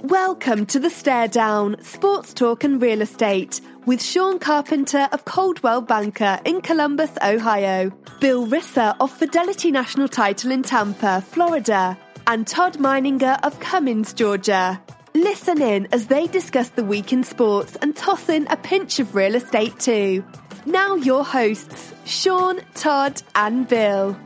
Welcome to the Stare Down, Sports Talk and Real Estate, with Sean Carpenter of Coldwell Banker in Columbus, Ohio, Bill Risser of Fidelity National Title in Tampa, Florida, and Todd Meininger of Cummins, Georgia. Listen in as they discuss the week in sports and toss in a pinch of real estate too. Now your hosts, Sean, Todd, and Bill.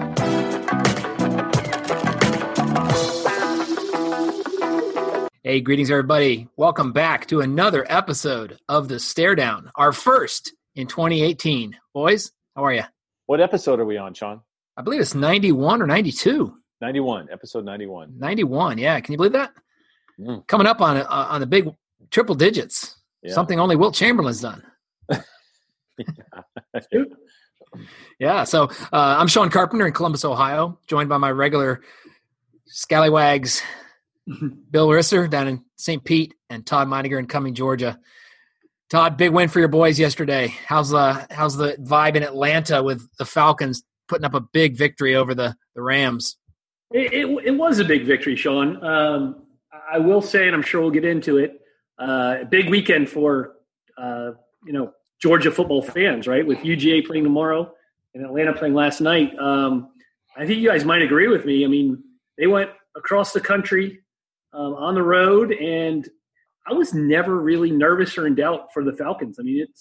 Hey, greetings, everybody. Welcome back to another episode of The Stare Down, our first in 2018. Boys, how are you? What episode are we on, Sean? I believe it's 91 or 92. 91, episode 91. 91, yeah. Can you believe that? Coming up on the big triple digits, something only Wilt Chamberlain's done. Yeah, so I'm Sean Carpenter in Columbus, Ohio, joined by my regular scallywags, Bill Risser down in St. Pete and Todd Meininger in Cumming, Georgia. Todd, big win for your boys yesterday. How's the vibe in Atlanta with the Falcons putting up a big victory over the Rams? It was a big victory, Sean. I will say, and I'm sure we'll get into it, a big weekend for Georgia football fans, right? With UGA playing tomorrow and Atlanta playing last night. I think you guys might agree with me. I mean, they went across the country on the road, and I was never really nervous or in doubt for the Falcons. I mean,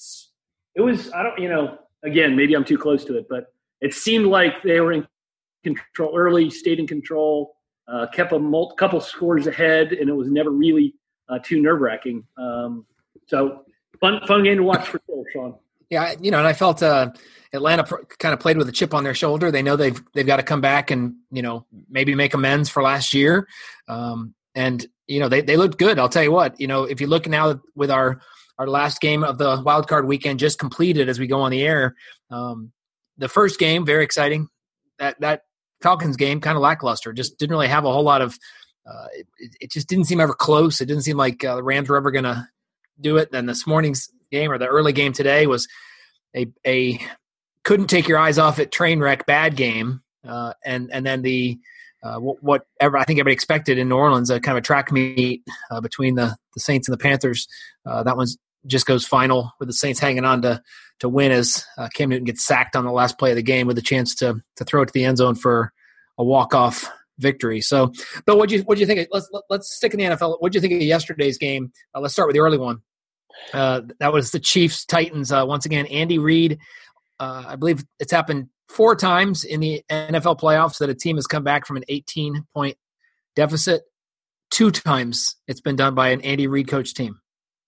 again, maybe I'm too close to it, but it seemed like they were in control early, stayed in control, kept a couple scores ahead, and it was never really too nerve-wracking. So fun game to watch for sure, Sean. Yeah, and I felt Atlanta kind of played with a chip on their shoulder. They know they've got to come back and maybe make amends for last year. And they looked good. I'll tell you what. If you look now with our last game of the wild card weekend just completed as we go on the air, the first game very exciting. That Falcons game kind of lackluster. Just didn't really have a whole lot of. It just didn't seem ever close. It didn't seem like the Rams were ever going to do it. Then this morning's game or the early game today was a couldn't take your eyes off it train wreck bad game. And then the whatever I think everybody expected in New Orleans, a kind of a track meet between the Saints and the Panthers. That one just goes final with the Saints hanging on to win as Cam Newton gets sacked on the last play of the game with a chance to throw it to the end zone for a walk-off victory. So, but what do you think? Let's stick in the NFL. What do you think of yesterday's game? Let's start with the early one. That was the Chiefs-Titans. Once again, Andy Reid. I believe it's happened 4 times in the NFL playoffs that a team has come back from an 18-point deficit. 2 times it's been done by an Andy Reid coach team.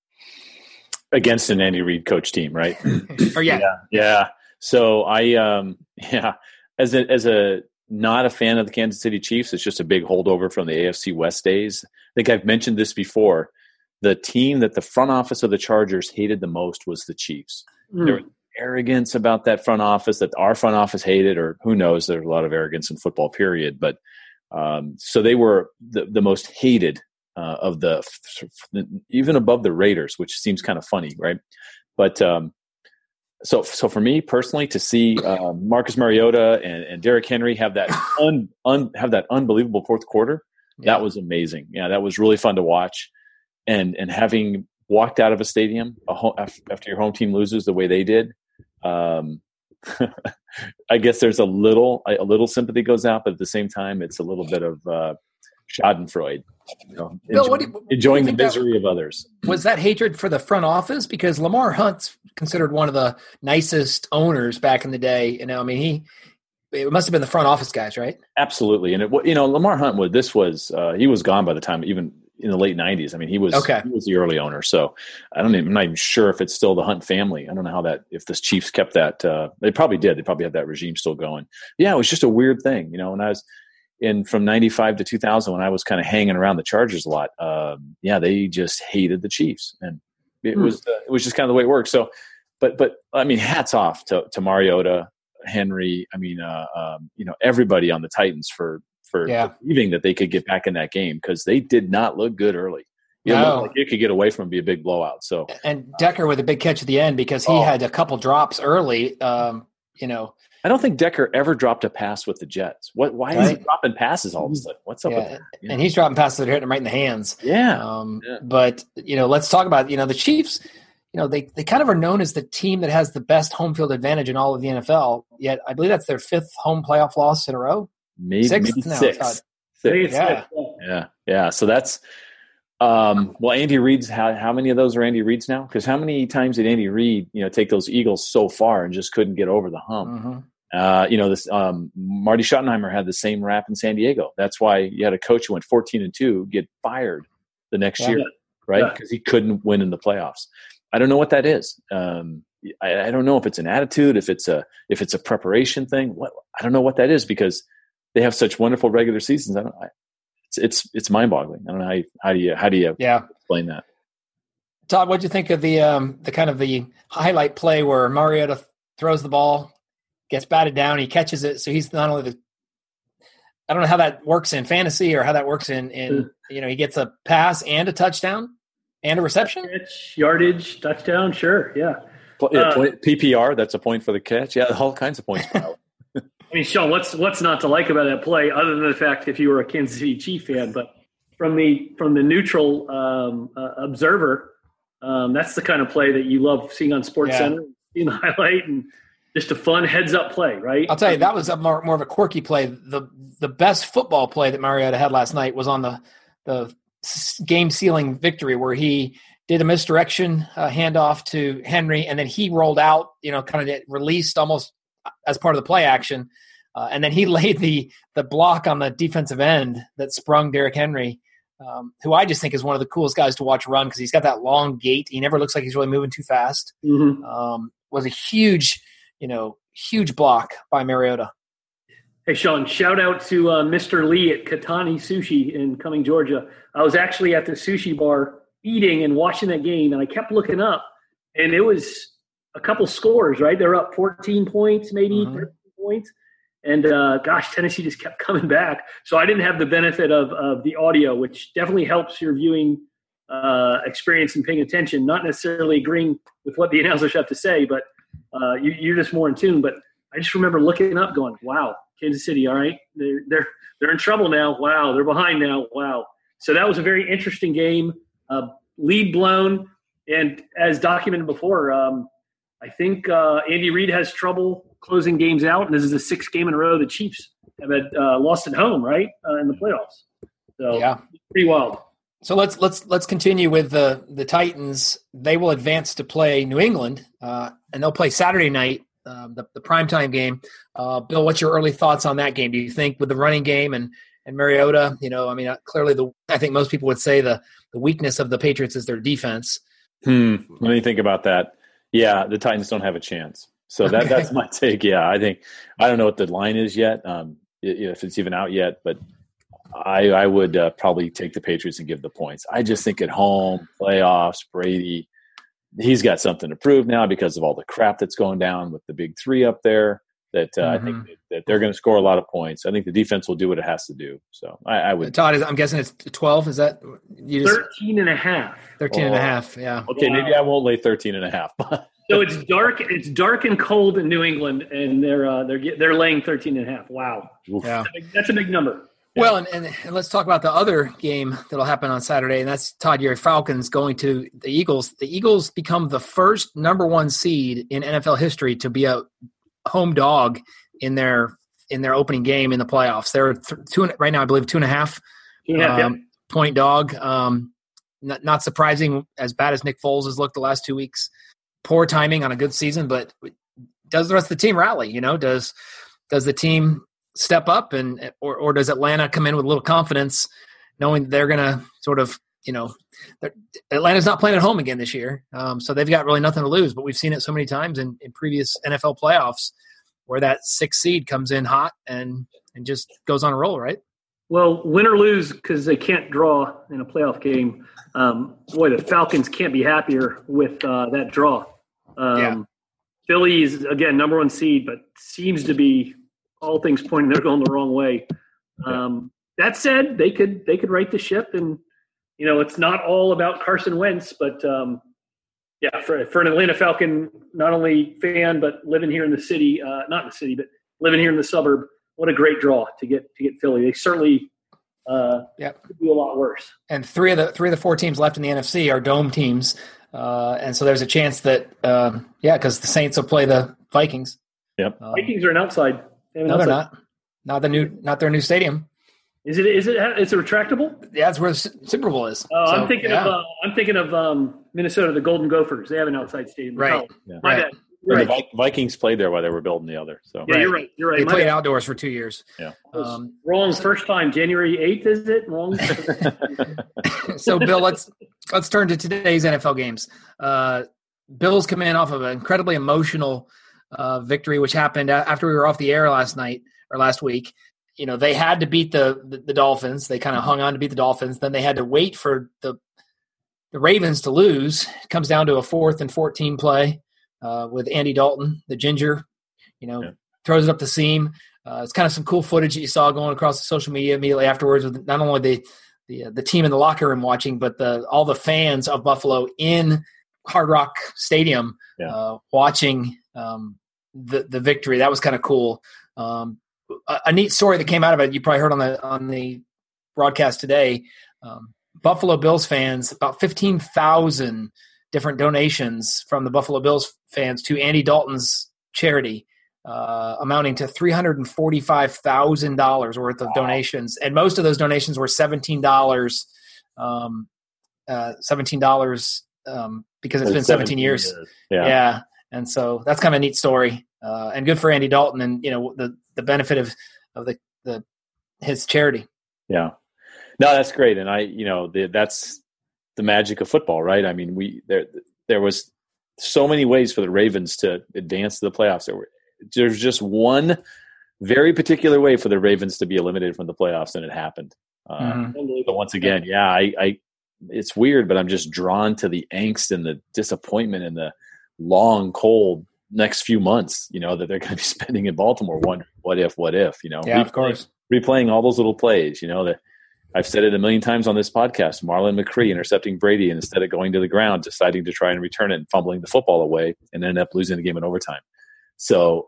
Against an Andy Reid coach team, right? Yeah. So I, as a not a fan of the Kansas City Chiefs, it's just a big holdover from the AFC West days. I think I've mentioned this before. The team that the front office of the Chargers hated the most was the Chiefs. There was arrogance about that front office that our front office hated, or who knows, there's a lot of arrogance in football, period. But so they were the most hated of the even above the Raiders, which seems kind of funny, right? But so for me personally, to see Marcus Mariota and Derrick Henry have that have that unbelievable fourth quarter, that was amazing. Yeah, that was really fun to watch. And having walked out of a stadium after your home team loses the way they did, I guess there's a little sympathy goes out, but at the same time, it's a little bit of Schadenfreude. Bill, enjoying the misery of others. Was that hatred for the front office? Because Lamar Hunt's considered one of the nicest owners back in the day. It must have been the front office guys, right? Absolutely. And Lamar Hunt he was gone by the time, even in the late 90s. I mean, he was the early owner. So I'm not even sure if it's still the Hunt family. I don't know if the Chiefs kept that. They probably did. They probably had that regime still going. Yeah, it was just a weird thing. When I was from 95 to 2000, when I was kind of hanging around the Chargers a lot, they just hated the Chiefs. And it was just kind of the way it worked. So, but I mean, hats off to Mariota, Henry. I mean, everybody on the Titans for believing that they could get back in that game, because they did not look good early. It looked like it could get away from be a big blowout. So and Decker with a big catch at the end, because he had a couple drops early. I don't think Decker ever dropped a pass with the Jets. Why is he dropping passes all of a sudden? What's up with that? Yeah. And he's dropping passes that are hitting him right in the hands. Yeah. But, let's talk about, the Chiefs, they kind of are known as the team that has the best home field advantage in all of the NFL, yet I believe that's their 5th home playoff loss in a row. Maybe 6th now. 6. Yeah. So that's Andy Reid's how many of those are Andy Reid's now? Because how many times did Andy Reid, take those Eagles so far and just couldn't get over the hump? Mm-hmm. This Marty Schottenheimer had the same rap in San Diego. That's why you had a coach who went 14-2 get fired the next year, right? Because he couldn't win in the playoffs. I don't know what that is. I don't know if it's an attitude, if it's a preparation thing. I don't know what that is because they have such wonderful regular seasons. It's mind-boggling. I don't know how do you explain that. Todd, what'd you think of the kind of the highlight play where Mariota throws the ball, gets batted down, he catches it, so he's not only I don't know how that works in fantasy or how that works in he gets a pass and a touchdown and a reception, catch, yardage, touchdown, sure, yeah. PPR, that's a point for the catch. Yeah, all kinds of points. I mean, Sean, what's not to like about that play, other than the fact if you were a Kansas City Chief fan? But from the neutral observer, that's the kind of play that you love seeing on SportsCenter, seeing the highlight, and just a fun heads-up play, right? I'll tell you, that was more of a quirky play. The best football play that Mariota had last night was on the game-sealing victory where he did a misdirection handoff to Henry, and then he rolled out, kind of released almost as part of the play action, and then he laid the block on the defensive end that sprung Derrick Henry, who I just think is one of the coolest guys to watch run because he's got that long gait. He never looks like he's really moving too fast. Mm-hmm. Was a huge block by Mariota. Hey, Sean, shout out to Mr. Lee at Katani Sushi in Cumming, Georgia. I was actually at the sushi bar eating and watching that game, and I kept looking up, and it was a couple scores, right? They're up 14 points, maybe 13 points. And, Tennessee just kept coming back. So I didn't have the benefit of the audio, which definitely helps your viewing experience and paying attention, not necessarily agreeing with what the announcers have to say, but you're just more in tune. But I just remember looking up going, wow, Kansas City, all right, they're in trouble now. Wow, they're behind now. Wow. So that was a very interesting game. Lead blown. And as documented before, I think Andy Reid has trouble closing games out, and this is the 6th game in a row the Chiefs have had lost at home, right, in the playoffs. So pretty wild. So let's continue with the Titans. They will advance to play New England, and they'll play Saturday night, the primetime game. Bill, what's your early thoughts on that game? Do you think with the running game and Mariota, clearly I think most people would say the weakness of the Patriots is their defense. Let me think about that. Yeah, the Titans don't have a chance. So that's my take. Yeah, I don't know what the line is yet, if it's even out yet, but I would probably take the Patriots and give the points. I just think at home, playoffs, Brady, he's got something to prove now because of all the crap that's going down with the big 3 up there. That I think that they're going to score a lot of points. I think the defense will do what it has to do. So I would. Todd, I'm guessing it's 12. Is that 13.5? 13.5. Yeah. Okay, maybe I won't lay 13.5. So it's dark. It's dark and cold in New England, and they're laying 13.5. Wow. Yeah, that's a big number. Well, and let's talk about the other game that'll happen on Saturday, and that's Todd, your Falcons going to the Eagles. The Eagles become the first number 1 seed in NFL history to be a home dog in their opening game in the playoffs. They're right now, I believe, 2.5 point dog. Not surprising, as bad as Nick Foles has looked the last 2 weeks. Poor timing on a good season, but does the rest of the team rally? Does the team step up, or does Atlanta come in with a little confidence, knowing they're going to sort of, Atlanta's not playing at home again this year, so they've got really nothing to lose. But we've seen it so many times in previous NFL playoffs where that 6th seed comes in hot and just goes on a roll, right? Well, win or lose, because they can't draw in a playoff game. The Falcons can't be happier with that draw. Philly is, again, number 1 seed, but seems to be, all things pointing, they're going the wrong way. That said, they could right the ship, and it's not all about Carson Wentz, but Yeah, for an Atlanta Falcon, not only fan, but living here in the city, not in the city, but living here in the suburb, what a great draw to get Philly. They certainly could do a lot worse. And three of the four teams left in the NFC are dome teams. And so there's a chance that, because the Saints will play the Vikings. Yep. Vikings are an outside. No, they're not. Not their new stadium. Is it retractable? Yeah, that's where the Super Bowl is. Oh, I'm thinking of Minnesota, the Golden Gophers. They have an outside stadium. Right. Yeah. My bad. Right. The Vikings played there while they were building the other. So yeah, you're right. They played outdoors for 2 years. Yeah. Wrong first time. January 8th, is it? Wrong. So, Bill, let's turn to today's NFL games. Bills come in off of an incredibly emotional victory, which happened after we were off the air last week. You know, they had to beat the Dolphins. They kind of hung on to beat the Dolphins. Then they had to wait for the Ravens to lose. It comes down to a 4th and 14 play with Andy Dalton, the ginger, throws it up the seam. It's kind of some cool footage that you saw going across the social media immediately afterwards with not only the team in the locker room watching, but all the fans of Buffalo in Hard Rock Stadium watching the victory. That was kind of cool. A neat story that came out of it, you probably heard on the broadcast today. Buffalo Bills fans, about 15,000 different donations from the Buffalo Bills fans to Andy Dalton's charity, amounting to $345,000 worth of donations. And most of those donations were $17, because it's been 17 years. Yeah. And so that's kind of a neat story, and good for Andy Dalton and, the benefit of his charity. Yeah. No, that's great. And that's the magic of football, right? I mean, there was so many ways for the Ravens to advance to the playoffs. There's just one very particular way for the Ravens to be eliminated from the playoffs, and it happened. But once again, it's weird, but I'm just drawn to the angst and the disappointment and the long, cold next few months, that they're going to be spending in Baltimore, wondering what if, of course, replaying all those little plays, that I've said it a million times on this podcast, Marlon McCree intercepting Brady, and instead of going to the ground, deciding to try and return it and fumbling the football away and end up losing the game in overtime. So,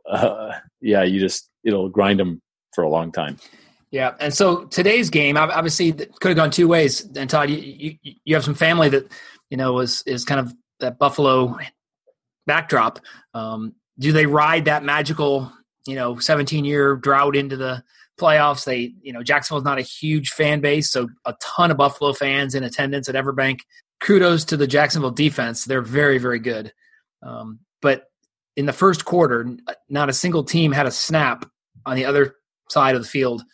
it'll grind them for a long time. Yeah. And so today's game, obviously could have gone two ways. And Todd, you have some family that, is kind of that Buffalo backdrop. Do they ride that magical, 17-year drought into the playoffs? Jacksonville's not a huge fan base, so a ton of Buffalo fans in attendance at Everbank. Kudos to the Jacksonville defense. They're very, very good. But in the first quarter, not a single team had a snap on the other side of the field.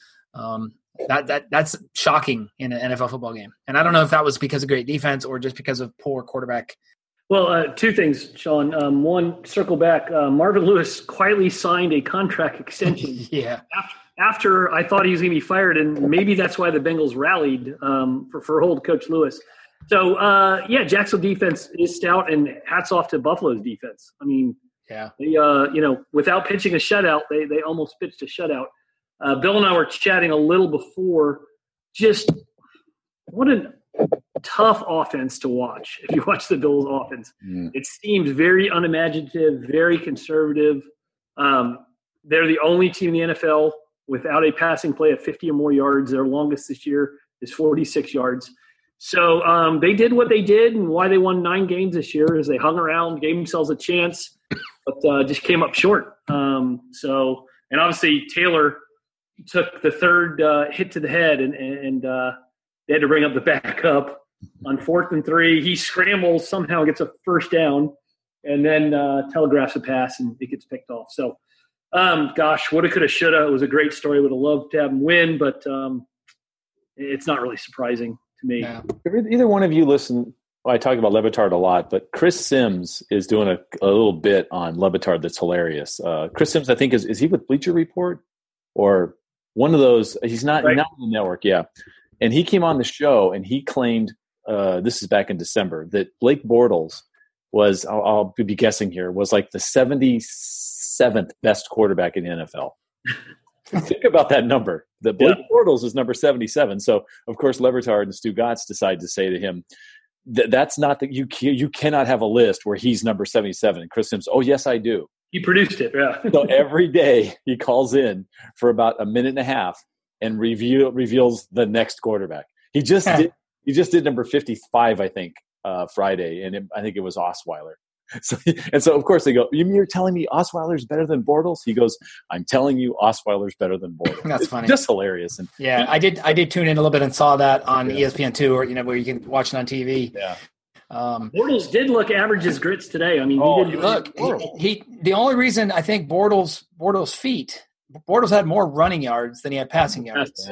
That's shocking in an NFL football game. And I don't know if that was because of great defense or just because of poor quarterback. Well, two things, Sean. One, circle back. Marvin Lewis quietly signed a contract extension. Yeah. After I thought he was going to be fired, and maybe that's why the Bengals rallied for old Coach Lewis. So, Jacksonville defense is stout, and hats off to Buffalo's defense. I mean, they, without pitching a shutout, they almost pitched a shutout. Bill and I were chatting a little before. Just what a tough offense to watch. If you watch the Bills offense, it seems very unimaginative, very conservative. They're the only team in the NFL without a passing play of 50 or more yards. Their longest this year is 46 yards. So they did what they did, and why they won 9 games this year is they hung around, gave themselves a chance, but just came up short. And obviously Taylor took the third hit to the head, and they had to bring up the backup on 4th and 3. He scrambles, somehow gets a first down, and then telegraphs a pass, and it gets picked off. So, woulda, coulda, shoulda. It was a great story. Would have loved to have him win, but it's not really surprising to me. Yeah. Either one of you listen. Well, I talk about Le Batard a lot, but Chris Sims is doing a little bit on Le Batard that's hilarious. Chris Sims, I think, is he with Bleacher Report or one of those? He's not on the network, yeah. And he came on the show and he claimed, this is back in December, that Blake Bortles was, I'll be guessing here, was like the 77th best quarterback in the NFL. Think about that number. Blake Bortles is number 77. So, of course, Le Batard and Stu Gatz decide to say to him, that's not that you cannot have a list where he's number 77 and Chris Sims. Oh yes, I do. He produced it. Yeah. So every day he calls in for about a minute and a half and reveals the next quarterback. He just did number 55, I think, Friday, and I think it was Osweiler. So of course they go, you're telling me Osweiler's better than Bortles? He goes, I'm telling you Osweiler's better than Bortles. That's funny. Just hilarious. And I did tune in a little bit and saw that on ESPN2, or where you can watch it on TV. Yeah. Bortles did look average as grits today. I mean, he the only reason I think Bortles had more running yards than he had passing yards.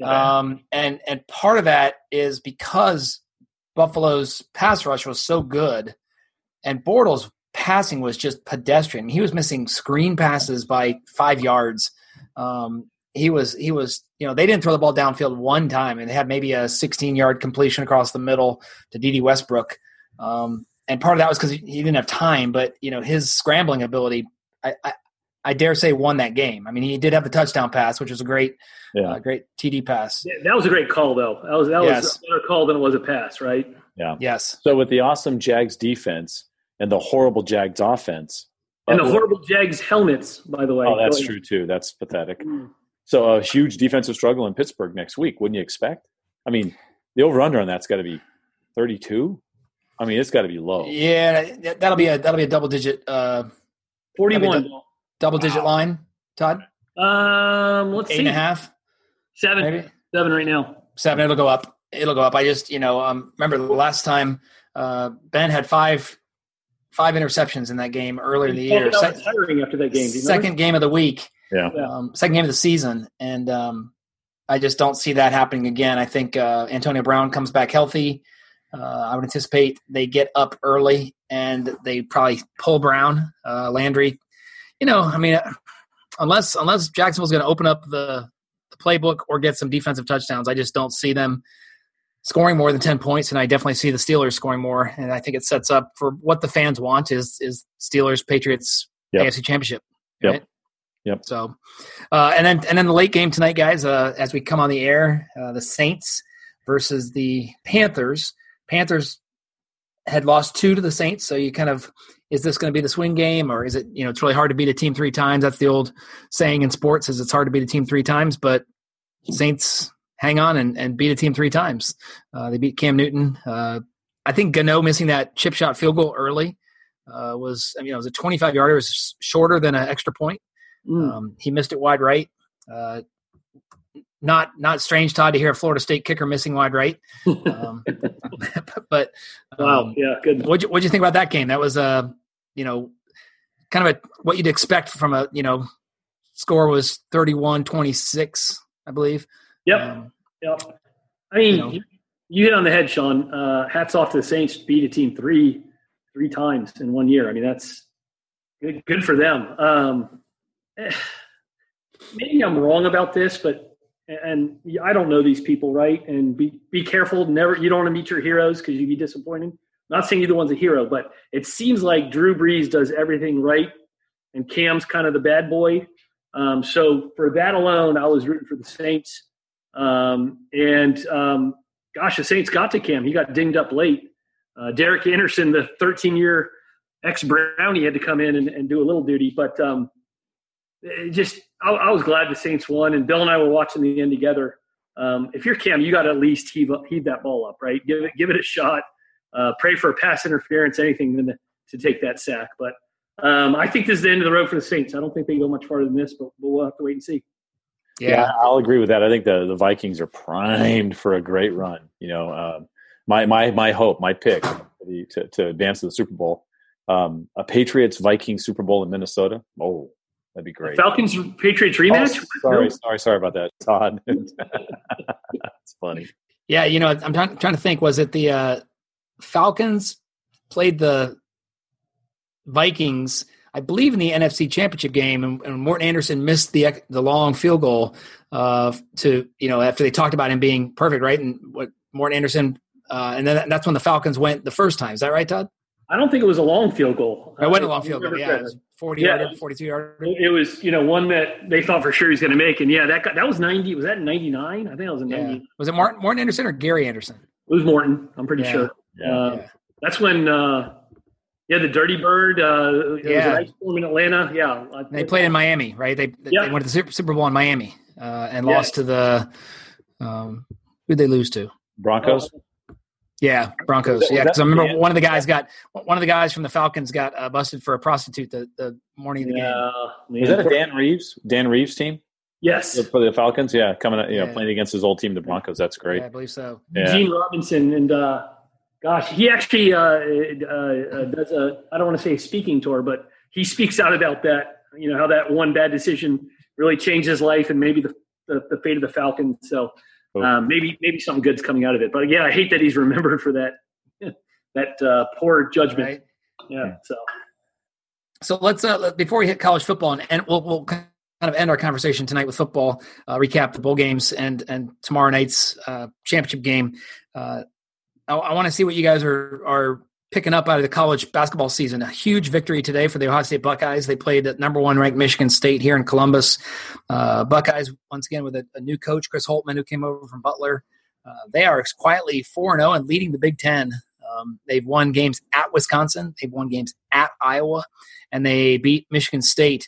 And part of that is because Buffalo's pass rush was so good, and Bortles' passing was just pedestrian. He was missing screen passes by 5 yards. He was, they didn't throw the ball downfield one time, and they had maybe a 16-yard completion across the middle to D.D. Westbrook. And part of that was because he didn't have time, but his scrambling ability, I dare say, won that game. I mean, he did have the touchdown pass, which was a great TD pass. Yeah, that was a great call, though. That was a better call than it was a pass, right? Yeah. Yes. So with the awesome Jags defense and the horrible Jags offense. And the horrible Jags helmets, by the way. Oh, that's true, too. That's pathetic. So a huge defensive struggle in Pittsburgh next week, wouldn't you expect? I mean, the over-under on that's got to be 32. I mean, it's got to be low. Yeah, that'll be a double-digit 41. Double-digit line, Todd? Let's see. 8.5? 7. Maybe? 7 right now. 7. It'll go up. I just, remember the last time Ben had five interceptions in that game earlier in the year. Tiring after that game. Second game of the week. Yeah. Second game of the season. And I just don't see that happening again. I think Antonio Brown comes back healthy. I would anticipate they get up early and they probably pull Brown, Landry. Unless Jacksonville's going to open up the playbook or get some defensive touchdowns, I just don't see them scoring more than 10 points, and I definitely see the Steelers scoring more. And I think it sets up for what the fans want is Steelers Patriots AFC Championship. Right? Yep. So, and then the late game tonight, guys. As we come on the air, the Saints versus the Panthers. Panthers had lost 2 to the Saints, so you kind of, is this going to be the swing game, or is it? It's really hard to beat a team 3 times. That's the old saying in sports: is it's hard to beat a team 3 times, but Saints hang on and beat a team 3 times. They beat Cam Newton. I think Gano missing that chip shot field goal early it was a 25-yarder. It was shorter than an extra point. He missed it wide right. Not strange, Todd, to hear a Florida State kicker missing wide right. But wow, yeah, good. What'd you think about that game? That was kind of what you'd expect from a score was 31-26, I believe. Yep. I mean, you hit on the head, Sean. Hats off to the Saints to beat a team three times in 1 year. I mean, that's good for them. Maybe I'm wrong about this, but I don't know these people, right? And be careful. You don't want to meet your heroes because you'd be disappointed. I'm not saying either one's a hero, but it seems like Drew Brees does everything right, and Cam's kind of the bad boy. So for that alone, I was rooting for the Saints. Gosh, the Saints got to Cam. He got dinged up late. Derek Anderson, the 13-year ex-Brownie, had to come in and do a little duty. But I was glad the Saints won, and Bill and I were watching the end together. If you're Cam, you got to at least heave that ball up, right? Give it a shot. Pray for a pass interference, anything to take that sack. But I think this is the end of the road for the Saints. I don't think they go much farther than this, but we'll have to wait and see. Yeah, I'll agree with that. I think the Vikings are primed for a great run. My hope, my pick to advance to the Super Bowl, a Patriots-Vikings Super Bowl in Minnesota. Oh, that'd be great. Falcons-Patriots rematch? Sorry about that, Todd. It's funny. Yeah, I'm trying to think. Was it the Falcons played the Vikings, I believe, in the NFC Championship game, and Morton Anderson missed the long field goal after they talked about him being perfect, right? And what Morton Anderson, and then that's when the Falcons went the first time. Is that right, Todd? I don't think it was a long field goal. It wasn't a long field goal. Yeah, it was 40-yarder, 42-yarder. It was, one that they thought for sure he was going to make, and that was 90. Was that in 99? I think it was in 90. Was it Morton Anderson or Gary Anderson? It was Morton. I'm pretty sure. Yeah. That's when the Dirty Bird. It was an ice storm in Atlanta. Yeah, They played in Miami, right? They went to the Super Bowl in Miami and lost to the who'd they lose to? Broncos. Yeah, Broncos. Because I remember one of the guys from the Falcons got busted for a prostitute the morning of the game. Was that a Dan Reeves team? Yes, for the Falcons. Yeah, coming playing against his old team, the Broncos. That's great. Yeah, I believe so. Yeah. Gene Robinson and he actually does I don't want to say a speaking tour, but he speaks out about that. You know how that one bad decision really changed his life and maybe the fate of the Falcons. So. Maybe something good's coming out of it, but yeah, I hate that he's remembered for that poor judgment. Right. Yeah. So let's before we hit college football, and we'll kind of end our conversation tonight with football, recap the bowl games and tomorrow night's championship game. I want to see what you guys are picking up out of the college basketball season. A huge victory today for the Ohio State Buckeyes. They played at number 1 ranked Michigan State here in Columbus. Buckeyes, once again, with a new coach, Chris Holtmann, who came over from Butler. They are quietly 4-0 and leading the Big Ten. They've won games at Wisconsin. They've won games at Iowa. And they beat Michigan State.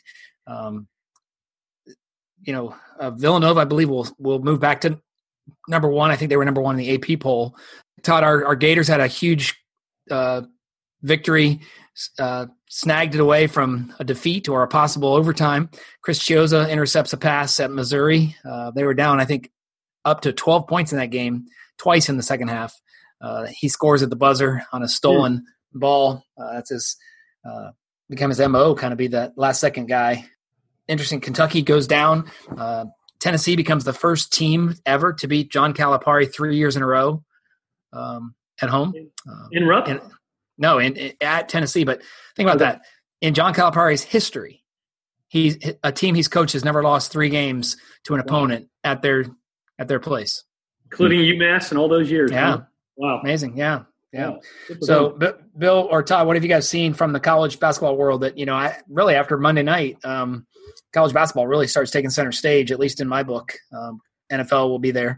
Villanova, I believe, will move back to number 1. I think they were number 1 in the AP poll. Todd, our Gators had a huge victory, snagged it away from a defeat or a possible overtime. Chris Chiozza intercepts a pass at Missouri. They were down, I think, up to 12 points in that game, twice in the second half. He scores at the buzzer on a stolen ball. That's his become his MO, kind of be that last-second guy. Interesting, Kentucky goes down. Tennessee becomes the first team ever to beat John Calipari 3 years in a row. At home, in Rupp? At Tennessee. But think about that. In John Calipari's history, a team he's coached has never lost 3 games to an opponent at their place, including UMass and all those years. Yeah, huh? Wow, amazing. Yeah. So, Bill or Todd, what have you guys seen from the college basketball world that really after Monday night, college basketball really starts taking center stage, at least in my book. NFL will be there.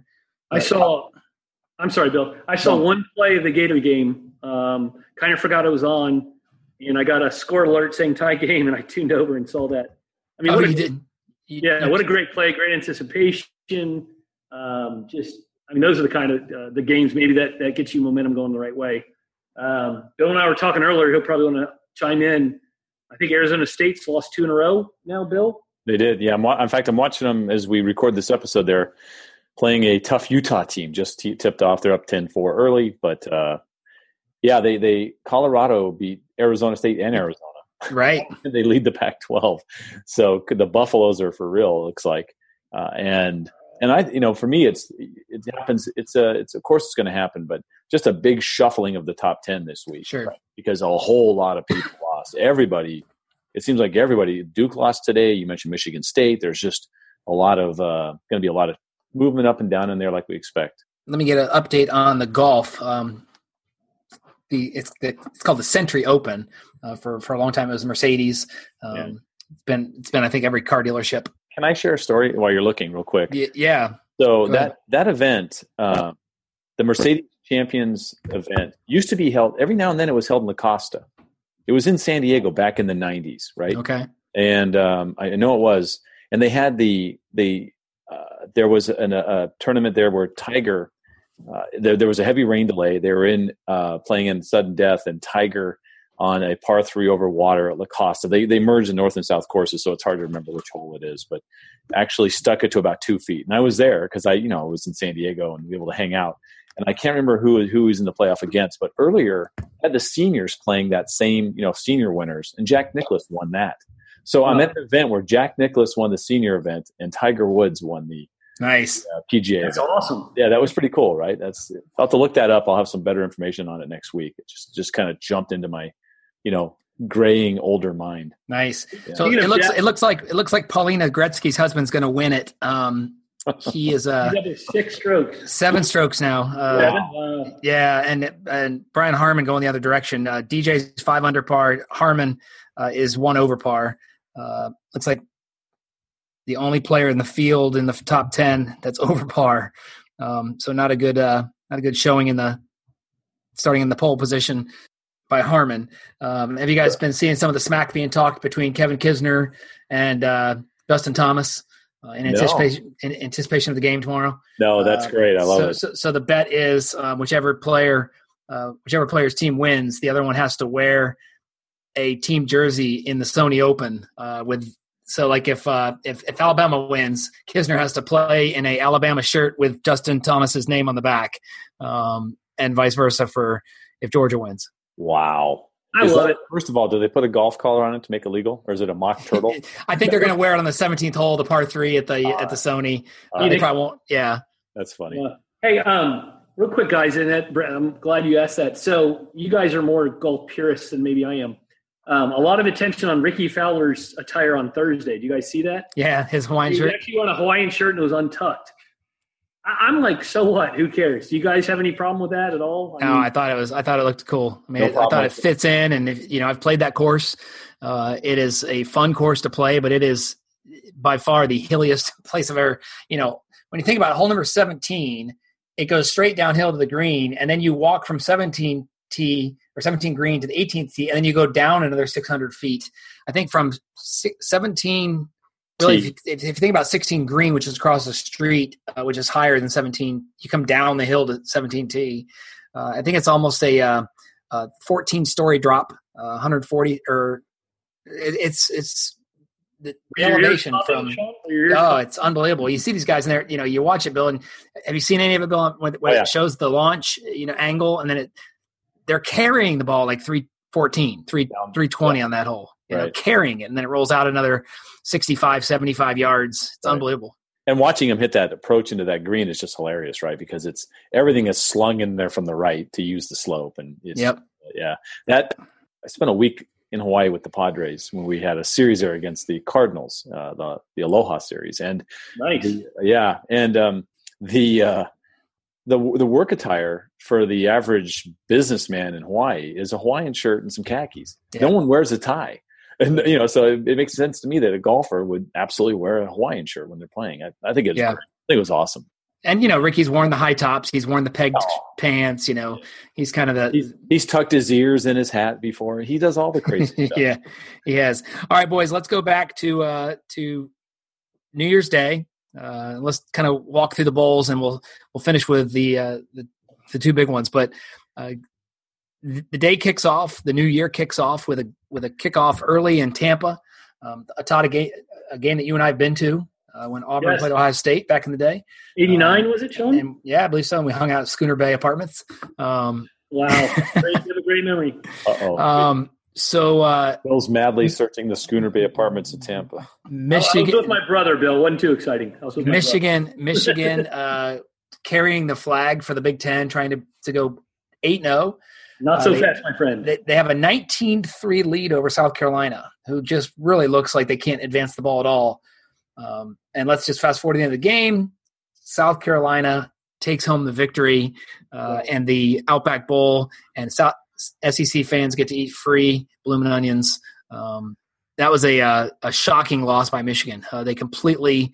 I'm sorry, Bill. I saw one play of the Gator game. Kind of forgot it was on, and I got a score alert saying tie game, and I tuned over and saw that. I mean, what a great play, great anticipation. Those are the kind of the games maybe that gets you momentum going the right way. Bill and I were talking earlier. He'll probably want to chime in. I think Arizona State's lost 2 in a row now, Bill. They did, yeah. In fact, I'm watching them as we record this episode. They're playing a tough Utah team, just tipped off. They're up 10-4 early, but they Colorado beat Arizona State and Arizona. Right. They lead the Pac-12. So the Buffaloes are for real, it looks like. And I, for me, it happens. It's of course it's going to happen, but just a big shuffling of the top 10 this week. Sure. Right? Because a whole lot of people lost. Everybody, it seems like everybody. Duke lost today. You mentioned Michigan State. There's just a lot of going to be a lot of movement up and down in there like we expect. Let me get an update on the golf. It's called the Century Open. For a long time it was Mercedes. It's been I think every car dealership. Can I share a story while you're looking real quick? Yeah. So that event, the Mercedes Champions event, used to be held every now and then. It was held in La Costa. It was in San Diego back in the 90s, right? Okay. And I know it was. And they had there was a tournament there where Tiger, there was a heavy rain delay. They were playing in sudden death, and Tiger on a par 3 over water at La Costa. They merged the north and south courses, so it's hard to remember which hole it is, but actually stuck it to about 2 feet. And I was there because I was in San Diego and be able to hang out. And I can't remember who he was in the playoff against, but earlier had the seniors playing that same, senior winners, and Jack Nicklaus won that. So I'm at the event where Jack Nicklaus won the senior event and Tiger Woods won the nice PGA. That's event. Awesome. Yeah, that was pretty cool, right? I'll have to look that up. I'll have some better information on it next week. It just kind of jumped into my, graying older mind. Nice. Yeah. So it looks like Paulina Gretzky's husband's going to win it. He is 6 strokes, 7 strokes now. Yeah, and Brian Harmon going the other direction. DJ's 5 under par. Harmon is 1 over par. Looks like the only player in the field in the top 10 that's over par. So not a good showing in the starting in the pole position by Harmon. Have you guys been seeing some of the smack being talked between Kevin Kisner and Dustin Thomas in anticipation of the game tomorrow? No, that's great. I love it. So the bet is whichever player's team wins, the other one has to wear a team jersey in the Sony Open So like if Alabama wins, Kisner has to play in a Alabama shirt with Justin Thomas's name on the back, and vice versa for if Georgia wins. Wow. I love it. First of all, do they put a golf collar on it to make it legal, or is it a mock turtle? I think they're going to wear it on the 17th hole, the par 3 at the Sony. They probably won't. Yeah. That's funny. Hey, real quick, guys, and I'm glad you asked that. So you guys are more golf purists than maybe I am. A lot of attention on Ricky Fowler's attire on Thursday. Do you guys see that? Yeah, his Hawaiian shirt. He actually wore a Hawaiian shirt and it was untucked. I'm like, so what? Who cares? Do you guys have any problem with that at all? I thought it looked cool. I mean, I thought it fits in, and I've played that course. It is a fun course to play, but it is by far the hilliest place I've ever. When you think about hole number 17, it goes straight downhill to the green, and then you walk from 17 tee or 17 green to the 18th tee, and then you go down another 600 feet. I think from 17. Really, if you think about 16 green, which is across the street, which is higher than 17, you come down the hill to 17 tee. I think it's almost a 14-story drop, 140, or it's the elevation from. It's unbelievable. You see these guys in there. You watch it, Bill. And have you seen any of it, Bill? When it shows the launch, angle, and then they're carrying the ball like 314, 320 on that hole. Carrying it, and then it rolls out another 65, 75 yards. It's unbelievable. And watching him hit that approach into that green is just hilarious, right? Because everything is slung in there from the right to use the slope. And I spent a week in Hawaii with the Padres when we had a series there against the Cardinals, the Aloha series. And nice. The work attire for the average businessman in Hawaii is a Hawaiian shirt and some khakis. Yeah. No one wears a tie. And, so it makes sense to me that a golfer would absolutely wear a Hawaiian shirt when they're playing. I think it's great. I think it was awesome. And, Ricky's worn the high tops. He's worn the pegged pants. He's kind of he's tucked his ears in his hat before. He does all the crazy stuff. Yeah, he has. All right, boys, let's go back to New Year's Day. Let's kind of walk through the bowls, and we'll finish with the two big ones. But the day kicks off. The new year kicks off with a kickoff early in Tampa. A game that you and I have been to when Auburn played Ohio State back in the day. 89 was it, Sean? And, I believe so. And we hung out at Schooner Bay Apartments. Wow, you have a great memory. So Bill's madly searching the Schooner Bay Apartments in Tampa. Michigan. I was with my brother, Bill. Wasn't too exciting. I was with Michigan, carrying the flag for the Big Ten, trying to go 8-0. Not so fast, my friend. They have a 19-3 lead over South Carolina, who just really looks like they can't advance the ball at all. And let's just fast forward to the end of the game. South Carolina takes home the victory and the Outback Bowl, and SEC fans get to eat free bloomin' onions. That was a shocking loss by Michigan. They completely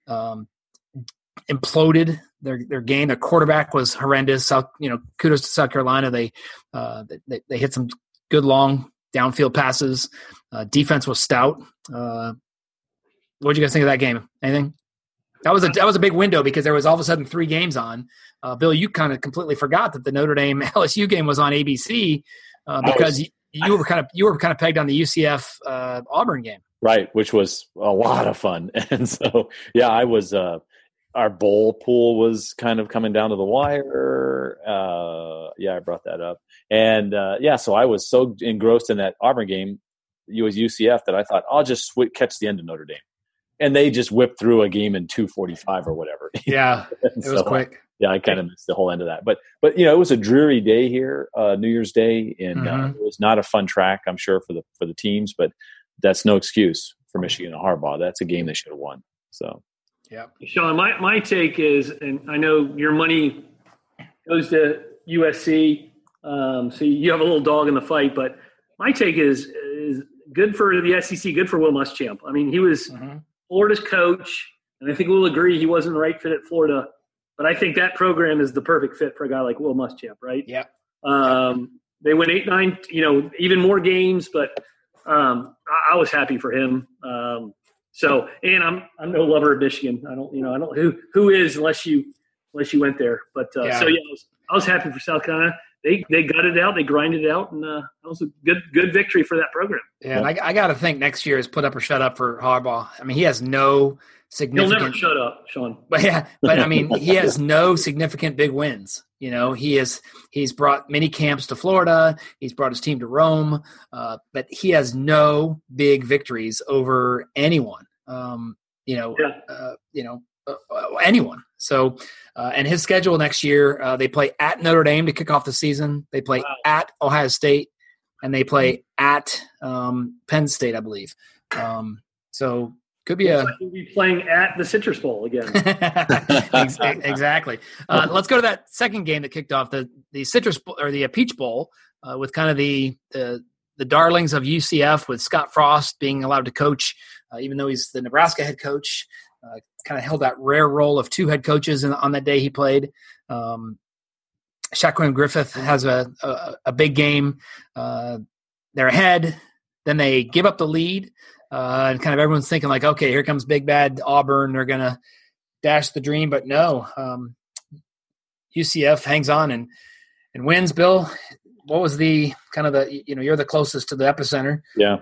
imploded their game. Their quarterback was horrendous. Kudos to South Carolina. They hit some good long downfield passes. Defense was stout. What did you guys think of that game? Anything? That was a big window because there was all of a sudden 3 games on. Bill, you kind of completely forgot that the Notre Dame LSU game was on ABC because you were kind of pegged on the UCF Auburn game, right? Which was a lot of fun, and so I was. Our bowl pool was kind of coming down to the wire. I brought that up, and so I was so engrossed in that Auburn game, UCF, that I thought I'll just catch the end of Notre Dame. And they just whipped through a game in 2:45 or whatever. Yeah, it was quick. I kind of missed the whole end of that. But it was a dreary day here, New Year's Day, and it was not a fun track, I'm sure, for the teams. But that's no excuse for Michigan and Harbaugh. That's a game they should have won. So, yeah. Sean, my take is, and I know your money goes to USC, so you have a little dog in the fight. But my take is good for the SEC, good for Will Muschamp. I mean, he was Florida's coach, and I think we'll agree he wasn't the right fit at Florida. But I think that program is the perfect fit for a guy like Will Muschamp, right? Yeah. They went 8-9, even more games, but I was happy for him. And I'm no lover of Michigan. I don't who is unless you went there. But I was happy for South Carolina. They gutted it out, they grinded it out, and that was a good victory for that program. Yeah, and I got to think next year is put up or shut up for Harbaugh. I mean, he has no significant. He'll never shut up, Sean. But I mean, he has no significant big wins. He's brought mini camps to Florida. He's brought his team to Rome, but he has no big victories over anyone. Anyone. So, and his schedule next year, they play at Notre Dame to kick off the season. They play at Ohio State, and they play at Penn State, I believe. So could be we'll be playing at the Citrus Bowl again. Exactly. Let's go to that second game that kicked off the Citrus Bowl, or the Peach Bowl, with kind of the darlings of UCF, with Scott Frost being allowed to coach, even though he's the Nebraska head coach. Kind of held that rare role of two head coaches on that day he played. Shaquem Griffith has a big game. They're ahead. Then they give up the lead. And kind of everyone's thinking like, okay, here comes big bad Auburn. They're going to dash the dream. But no, UCF hangs on and wins. Bill, what was the kind of you're the closest to the epicenter. Yeah.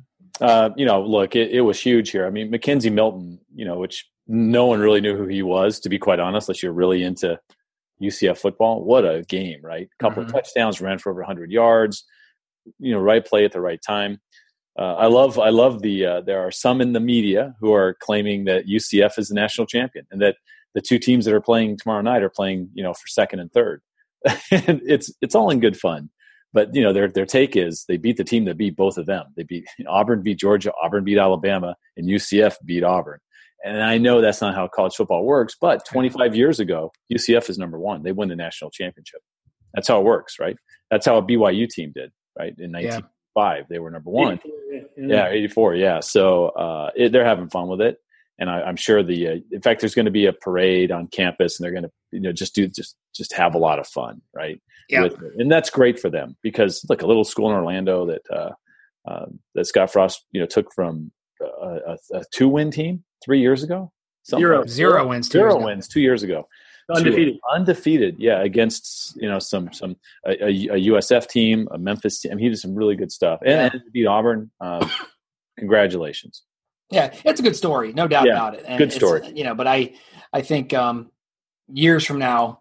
Look, it was huge here. I mean, Mackenzie Milton, which no one really knew who he was, to be quite honest, unless you're really into UCF football. What a game, right? A couple of touchdowns, ran for over 100 yards, right play at the right time. I love there are some in the media who are claiming that UCF is the national champion and that the two teams that are playing tomorrow night are playing, for second and third. And it's all in good fun. But, their take is they beat the team that beat both of them. They beat Auburn, beat Georgia, Auburn beat Alabama, and UCF beat Auburn. And I know that's not how college football works, but 25 years ago, UCF is number one. They won the national championship. That's how it works, right? That's how a BYU team did, right? In 1985, they were number one. 84, yeah. So they're having fun with it. And I'm sure in fact, there's going to be a parade on campus, and they're going to, just have a lot of fun, right? Yeah. And that's great for them because, look, a little school in Orlando that Scott Frost, took from a 2-win team 3 years ago. Zero wins 2 years ago. Undefeated, yeah, against some a USF team, a Memphis team. I mean, he did some really good stuff, and to beat Auburn. Congratulations. Yeah, it's a good story, no doubt about it. And good story. But I think years from now,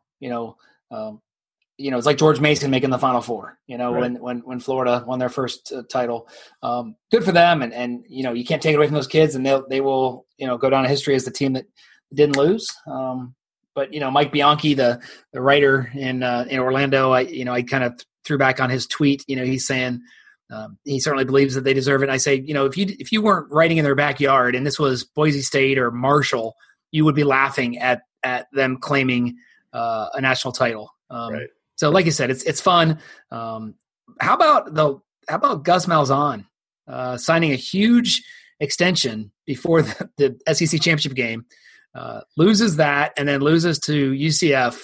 it's like George Mason making the Final Four. Right. when Florida won their first title, good for them. And you can't take it away from those kids, and they will go down in history as the team that didn't lose. But Mike Bianchi, the writer in Orlando, I kind of threw back on his tweet. He's saying he certainly believes that they deserve it. And I say, if you weren't writing in their backyard and this was Boise State or Marshall, you would be laughing at them claiming a national title. Right. So, like you said, it's fun. How about Gus Malzahn signing a huge extension before the SEC championship game? Loses that and then loses to UCF.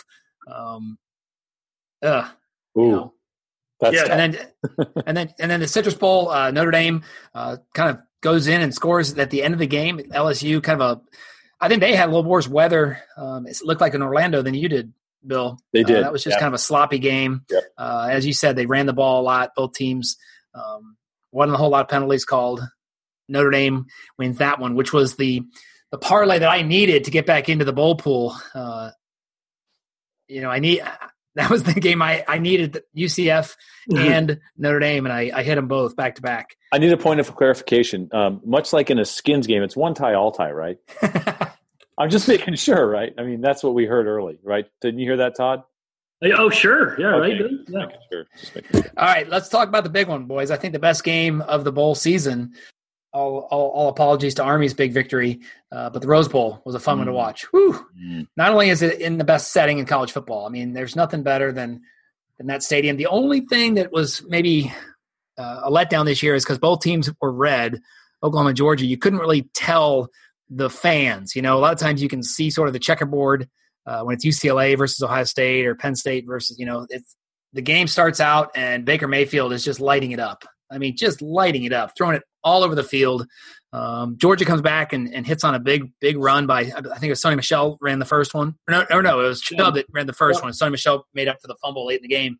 And then the Citrus Bowl, Notre Dame kind of goes in and scores at the end of the game. LSU I think they had a little worse weather. It looked like in Orlando than you did, Bill. They did. That was just kind of a sloppy game. Yep. As you said, they ran the ball a lot. Both teams wasn't a whole lot of penalties called. Notre Dame wins that one, which was the parlay that I needed to get back into the bowl pool. That was the game I needed, UCF and Notre Dame, and I hit them both back to back. I need a point of clarification. Much like in a Skins game, it's one tie, all tie, right? I'm just making sure, right? I mean, that's what we heard early, right? Didn't you hear that, Todd? Oh, sure. Yeah, okay. Right. Yeah. Just making sure. All right, let's talk about the big one, boys. I think the best game of the bowl season. All apologies to Army's big victory, but the Rose Bowl was a fun one to watch. Whew. Not only is it in the best setting in college football, I mean, there's nothing better than that stadium. The only thing that was maybe a letdown this year is because both teams were red, Oklahoma and Georgia. You couldn't really tell the fans. A lot of times you can see sort of the checkerboard when it's UCLA versus Ohio State or Penn State versus, the game starts out and Baker Mayfield is just lighting it up. I mean, just lighting it up, throwing it all over the field. Georgia comes back and hits on a big run by, I think it was Sonny Michel ran the first one. No, it was Chubb that ran the first one. Sonny Michel made up for the fumble late in the game.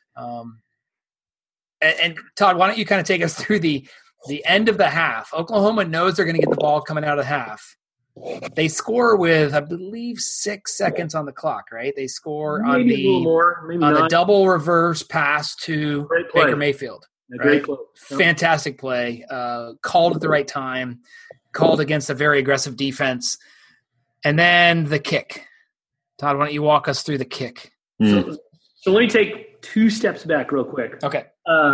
And Todd, why don't you kind of take us through the end of the half? Oklahoma knows they're going to get the ball coming out of the half. They score with, I believe, 6 seconds on the clock, right? They score on the double reverse pass to Baker Mayfield. Right? Fantastic play. Called at the right time. Called against a very aggressive defense. And then the kick. Todd, why don't you walk us through the kick? So let me take 2 steps back real quick. Okay.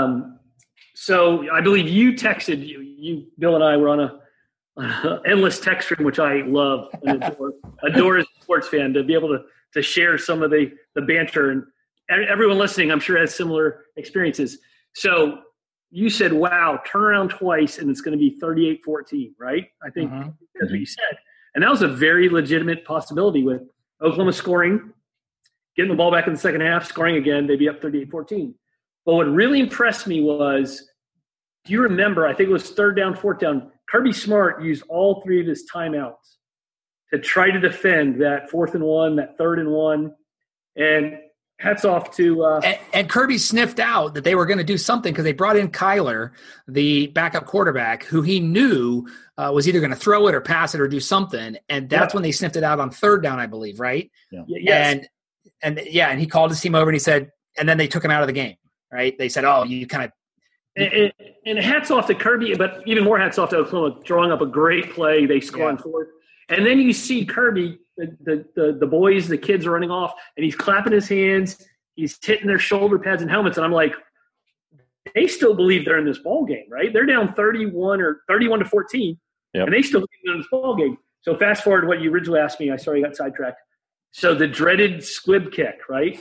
So I believe you texted, you Bill and I were on a endless text stream, which I love and adore as a sports fan, to be able to share some of the banter. And everyone listening, I'm sure, has similar experiences. So you said, wow, turn around twice and it's going to be 38-14, right? I think that's what you said. And that was a very legitimate possibility with Oklahoma scoring, getting the ball back in the second half, scoring again, they'd be up 38-14. But what really impressed me was, do you remember, I think it was 3rd down, 4th down, Kirby Smart used all 3 of his timeouts to try to defend that 4th and 1, that 3rd and 1. And hats off to and Kirby sniffed out that they were going to do something because they brought in Kyler, the backup quarterback, who he knew was either going to throw it or pass it or do something. And that's when they sniffed it out on 3rd down, I believe, right? Yeah. Yes. And he called his team over and he said, and then they took him out of the game, right? They said, oh, you kind of. And hats off to Kirby, but even more hats off to Oklahoma, drawing up a great play. They score on 4th. And then you see Kirby, the boys, the kids are running off, and he's clapping his hands. He's hitting their shoulder pads and helmets. And I'm like, they still believe they're in this ball game, right? They're down 31-14, and they still believe they're in this ball game. So fast forward to what you originally asked me. I sorry I got sidetracked. So the dreaded squib kick, right?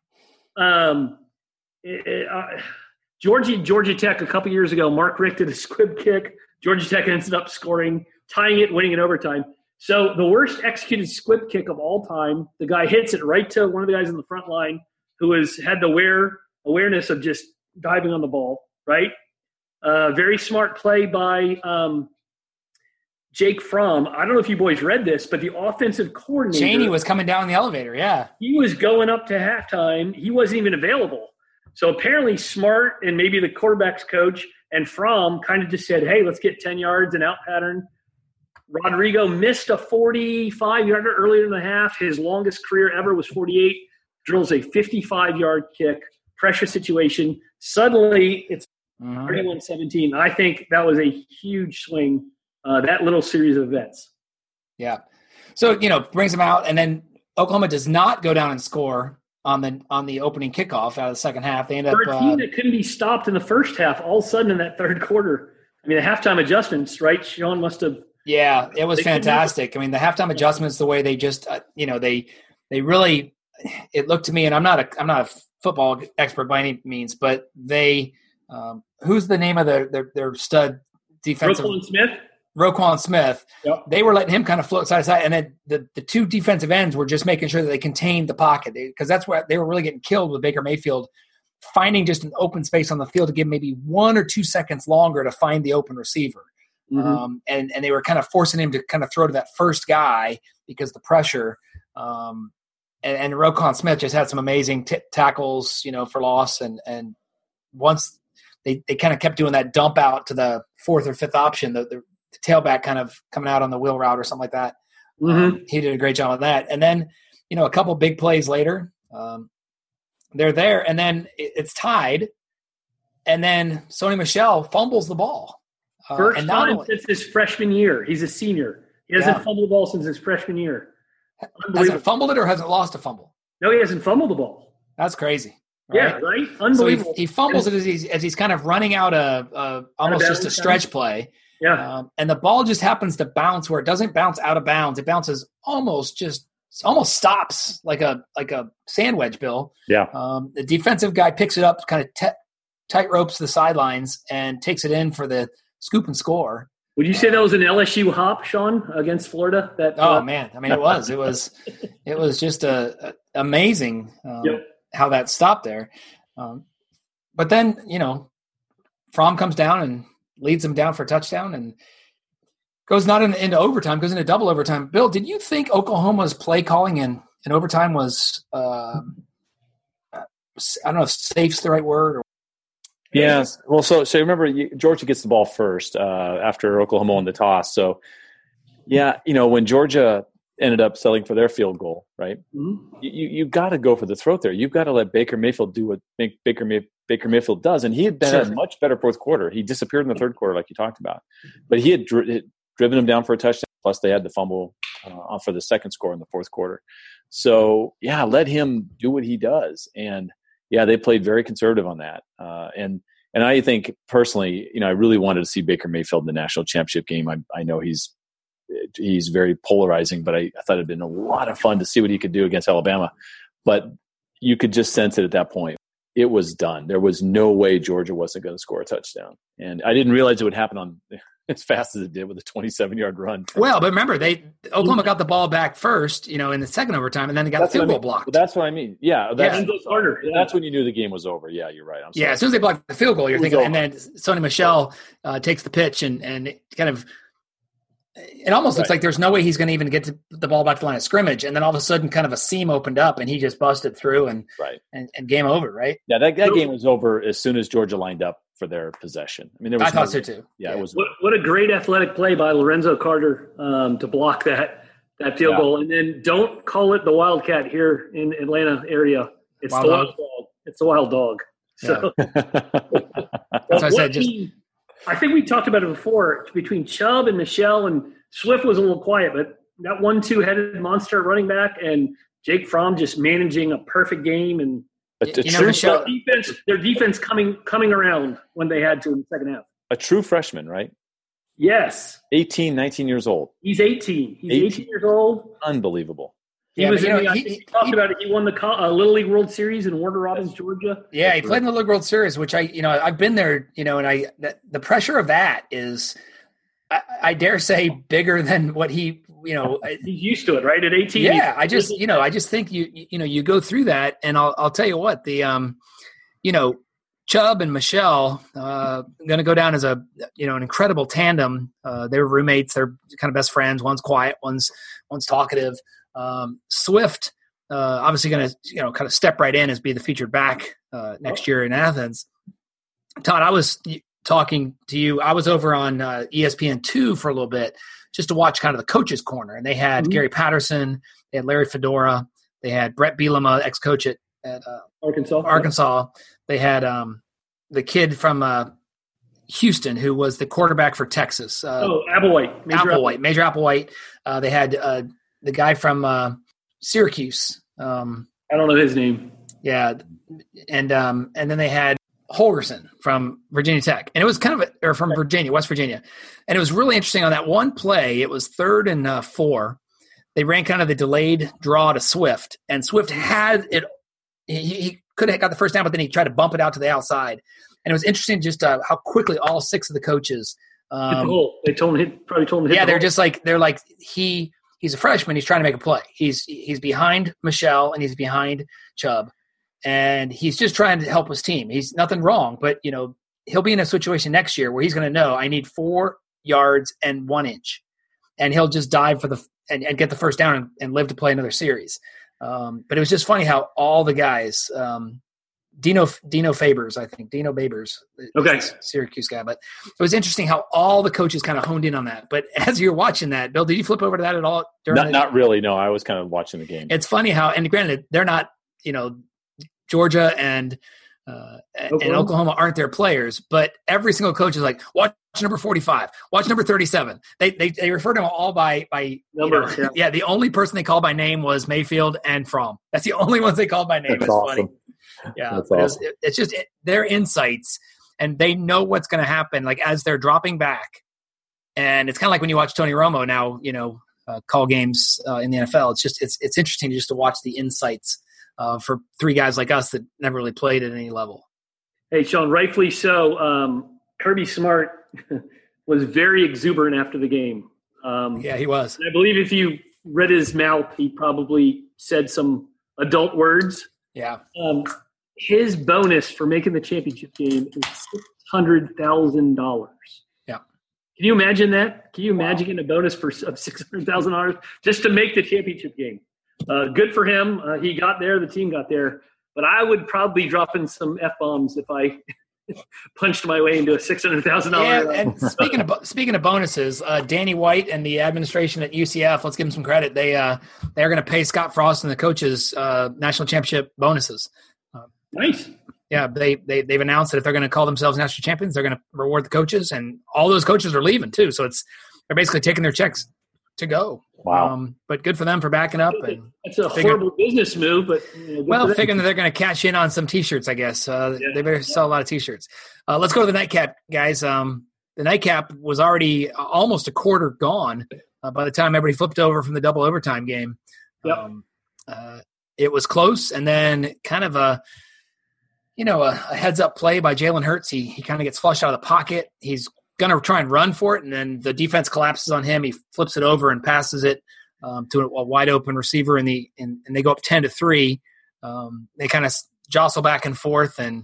Georgia Tech a couple years ago, Mark Richt did a squib kick. Georgia Tech ended up scoring, tying it, winning in overtime. So the worst executed squib kick of all time, the guy hits it right to one of the guys in the front line who had the awareness of just diving on the ball, right? Very smart play by Jake Fromm. I don't know if you boys read this, but the offensive coordinator – Chaney was coming down the elevator, yeah. He was going up to halftime. He wasn't even available. So apparently Smart and maybe the quarterback's coach and Fromm kind of just said, hey, let's get 10 yards and out pattern. Rodrigo missed a 45-yarder earlier in the half. His longest career ever was 48. Drills a 55-yard kick. Pressure situation. Suddenly, it's 31-17. I think that was a huge swing, that little series of events. Yeah. So, brings them out, and then Oklahoma does not go down and score on the opening kickoff out of the second half. They end up – for a team that couldn't be stopped in the first half, all of a sudden in that third quarter. I mean, the halftime adjustments, right? Sean must have – yeah, it was fantastic. I mean, the halftime adjustments, the way they just, they really, it looked to me, and I'm not a football expert by any means, but they, who's the name of their stud defensive? Roquan Smith. Yep. They were letting him kind of float side to side, and then the 2 defensive ends were just making sure that they contained the pocket, because that's where they were really getting killed with Baker Mayfield, finding just an open space on the field to give maybe 1 or 2 seconds longer to find the open receiver. And they were kind of forcing him to kind of throw to that first guy because the pressure. And Roquan Smith just had some amazing tackles, for loss. And once they kind of kept doing that dump out to the 4th or 5th option, the tailback kind of coming out on the wheel route or something like that. He did a great job of that. And then, a couple big plays later, they're there, and then it's tied. And then Sonny Michel fumbles the ball. First time since his freshman year. He's a senior. He hasn't fumbled the ball since his freshman year. Hasn't fumbled it or hasn't lost a fumble? No, he hasn't fumbled the ball. That's crazy. Right? Yeah, right? Unbelievable. So he fumbles it as he's kind of running out almost just a stretch play. Yeah. And the ball just happens to bounce where it doesn't bounce out of bounds. It bounces almost stops like a sand wedge, Bill. Yeah. The defensive guy picks it up, kind of tight ropes the sidelines and takes it in for the scoop and score. Would you say that was an LSU hop, Sean, against Florida? Man, I mean, it was just amazing how that stopped there. But then, Fromm comes down and leads them down for a touchdown and goes not into overtime, goes into double overtime. Bill, did you think Oklahoma's play calling in overtime was, I don't know if safe's the right word? Or yeah. Well, so remember, Georgia gets the ball first after Oklahoma won the toss. So, yeah, when Georgia ended up settling for their field goal, right? Mm-hmm. You got to go for the throat there. You've got to let Baker Mayfield do what Baker Mayfield does, and he had been a much better fourth quarter. He disappeared in the third quarter, like you talked about, but he had driven him down for a touchdown. Plus, they had the fumble for the second score in the fourth quarter. So, yeah, let him do what he does, and yeah, they played very conservative on that. And I think personally, I really wanted to see Baker Mayfield in the national championship game. I know he's very polarizing, but I thought it'd been a lot of fun to see what he could do against Alabama. But you could just sense it at that point. It was done. There was no way Georgia wasn't going to score a touchdown. And I didn't realize it would happen on as fast as it did with a 27-yard run. Well, but remember, Oklahoma got the ball back first, in the second overtime, and then they got the field goal blocked. Well, that's what I mean. Yeah, that's when you knew the game was over. Yeah, you're right. Yeah, as soon as they blocked the field goal, you're thinking, and then Sony Michel takes the pitch and it kind of – it almost looks like there's no way he's going to even get to the ball back to the line of scrimmage, and then all of a sudden kind of a seam opened up, and he just busted through and game over, right? Yeah, that game was over as soon as Georgia lined up for their possession. I mean, I thought so too. Yeah, it was. What a great athletic play by Lorenzo Carter to block that field goal, and then don't call it the Wildcat here in Atlanta area. It's the Wild Dog. It's the Wild Dog. So that's what I said. I think we talked about it before between Chubb and Michel, and Swift was a little quiet, but that 1-2-headed monster running back and Jake Fromm just managing a perfect game, and their defense coming around when they had to in the second half. A true freshman, right? Yes. 18, 19 years old. He's 18. He's 18 years old. Unbelievable. He talked about it. He won the Little League World Series in Warner Robins, Georgia. Yeah, he played in the Little League World Series, which I've been there, and the pressure of that is, I dare say, bigger than what he, he's used to it, right? At 18. Yeah, I just think you go through that, and I'll tell you what, the Chubb and Michel going to go down as an incredible tandem. They were roommates. They're kind of best friends. One's quiet, one's talkative. Swift obviously going to kind of step right in as be the featured back next year in Athens. Todd, I was talking to you. I was over on ESPN2 for a little bit just to watch kind of the coaches' corner, and they had Gary Patterson, they had Larry Fedora, they had Brett Bielema, ex-coach at Arkansas. They had the kid from Houston who was the quarterback for Texas. Applewhite. Major Applewhite. They had the guy from Syracuse. I don't know his name. Yeah, and then they had Holgerson from Virginia Tech, and it was kind of or from West Virginia, and it was really interesting on that one play. It was 3rd and 4. They ran kind of the delayed draw to Swift, and Swift had it. He could have got the first down, but then he tried to bump it out to the outside, and it was interesting just how quickly all 6 of the coaches. They told him. Probably told him. Yeah, they're like he's a freshman. He's trying to make a play. He's behind Michel and he's behind Chubb, and he's just trying to help his team. He's nothing wrong, but he'll be in a situation next year where he's going to know I need 4 yards and 1 inch, and he'll just dive for and get the first down and live to play another series. But it was just funny how all the guys, Dino Babers, I think Dino Babers, Syracuse guy. But it was interesting how all the coaches kind of honed in on that. But as you're watching that, Bill, did you flip over to that at all? Not really. No, I was kind of watching the game. It's funny how, and granted, they're not, Georgia and Oklahoma aren't their players, but every single coach is like, watch number 45, watch number 37. They refer to them all by number. Yeah, the only person they called by name was Mayfield and Fromm. That's the only ones they called by name. That's awesome. Funny. Yeah, awesome. It's just their insights, and they know what's going to happen. Like as they're dropping back, and it's kind of like when you watch Tony Romo now, call games in the NFL. It's interesting just to watch the insights for 3 guys like us that never really played at any level. Hey, Sean, rightfully so. Kirby Smart was very exuberant after the game. Yeah, he was. I believe if you read his mouth, he probably said some adult words. Yeah. his bonus for making the championship game is $600,000. Yeah. Can you imagine that? Can you imagine getting a bonus of $600,000 just to make the championship game? Good for him. He got there. The team got there. But I would probably drop in some F-bombs if I punched my way into a $600,000. Yeah, and speaking of bonuses, Danny White and the administration at UCF, let's give them some credit. They're going to pay Scott Frost and the coaches national championship bonuses. Nice. Yeah, they've announced that if they're going to call themselves national champions, they're going to reward the coaches, and all those coaches are leaving too. So they're basically taking their checks to go. Wow. But good for them for backing up. And it's a horrible business move, but figuring that they're going to cash in on some T-shirts, I guess. They better sell a lot of T-shirts. Let's go to the nightcap, guys. The nightcap was already almost a quarter gone by the time everybody flipped over from the double overtime game. Yep. It was close, and then kind of a heads-up play by Jalen Hurts. He kind of gets flushed out of the pocket. He's going to try and run for it, and then the defense collapses on him. He flips it over and passes it to a wide-open receiver, and they go up 10-3. They kind of jostle back and forth, and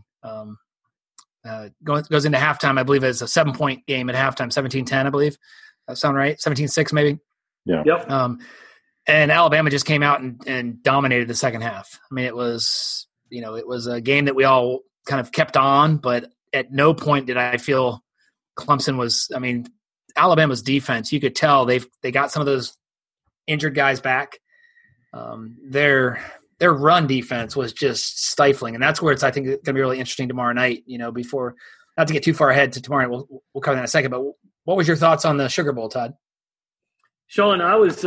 goes into halftime. I believe it's a 7-point game at halftime, 17-10, I believe. That sound right? 17-6 maybe? Yeah. Yep. And Alabama just came out and dominated the second half. I mean, it was a game that we all kind of kept on, but at no point did I feel Clemson was – I mean, Alabama's defense, you could tell they got some of those injured guys back. Their run defense was just stifling, and that's where it's, I think, going to be really interesting tomorrow night. Before – not to get too far ahead to tomorrow night, we'll cover that in a second, but what was your thoughts on the Sugar Bowl, Todd? Sean, I was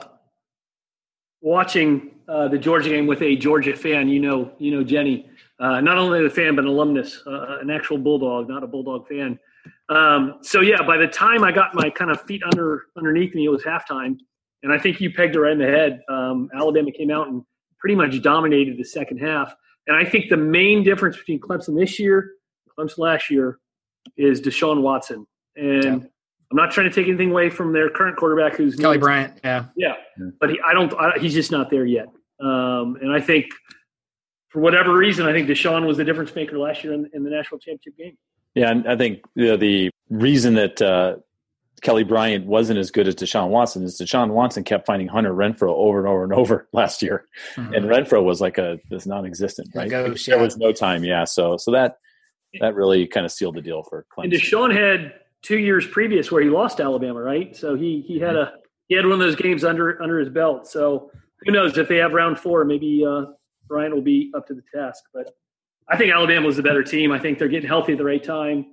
watching the Georgia game with a Georgia fan, Jenny, not only the fan, but an alumnus, an actual Bulldog, not a Bulldog fan. By the time I got my kind of feet underneath me, it was halftime, and I think you pegged it right in the head. Alabama came out and pretty much dominated the second half. And I think the main difference between Clemson this year and Clemson last year is Deshaun Watson. And I'm not trying to take anything away from their current quarterback, who's Kelly Bryant. Yeah. But he's just not there yet. And I think for whatever reason, I think Deshaun was the difference maker last year in the national championship game. Yeah, and I think the reason that Kelly Bryant wasn't as good as Deshaun Watson is Deshaun Watson kept finding Hunter Renfrow over and over and over last year, and Renfrow was like this non-existent, right? There was no time, So that really kind of sealed the deal for Clemson. And Deshaun had 2 years previous where he lost to Alabama, right? So he had one of those games under his belt. So who knows if they have round 4, maybe Bryant will be up to the task. But I think Alabama was the better team. I think they're getting healthy at the right time.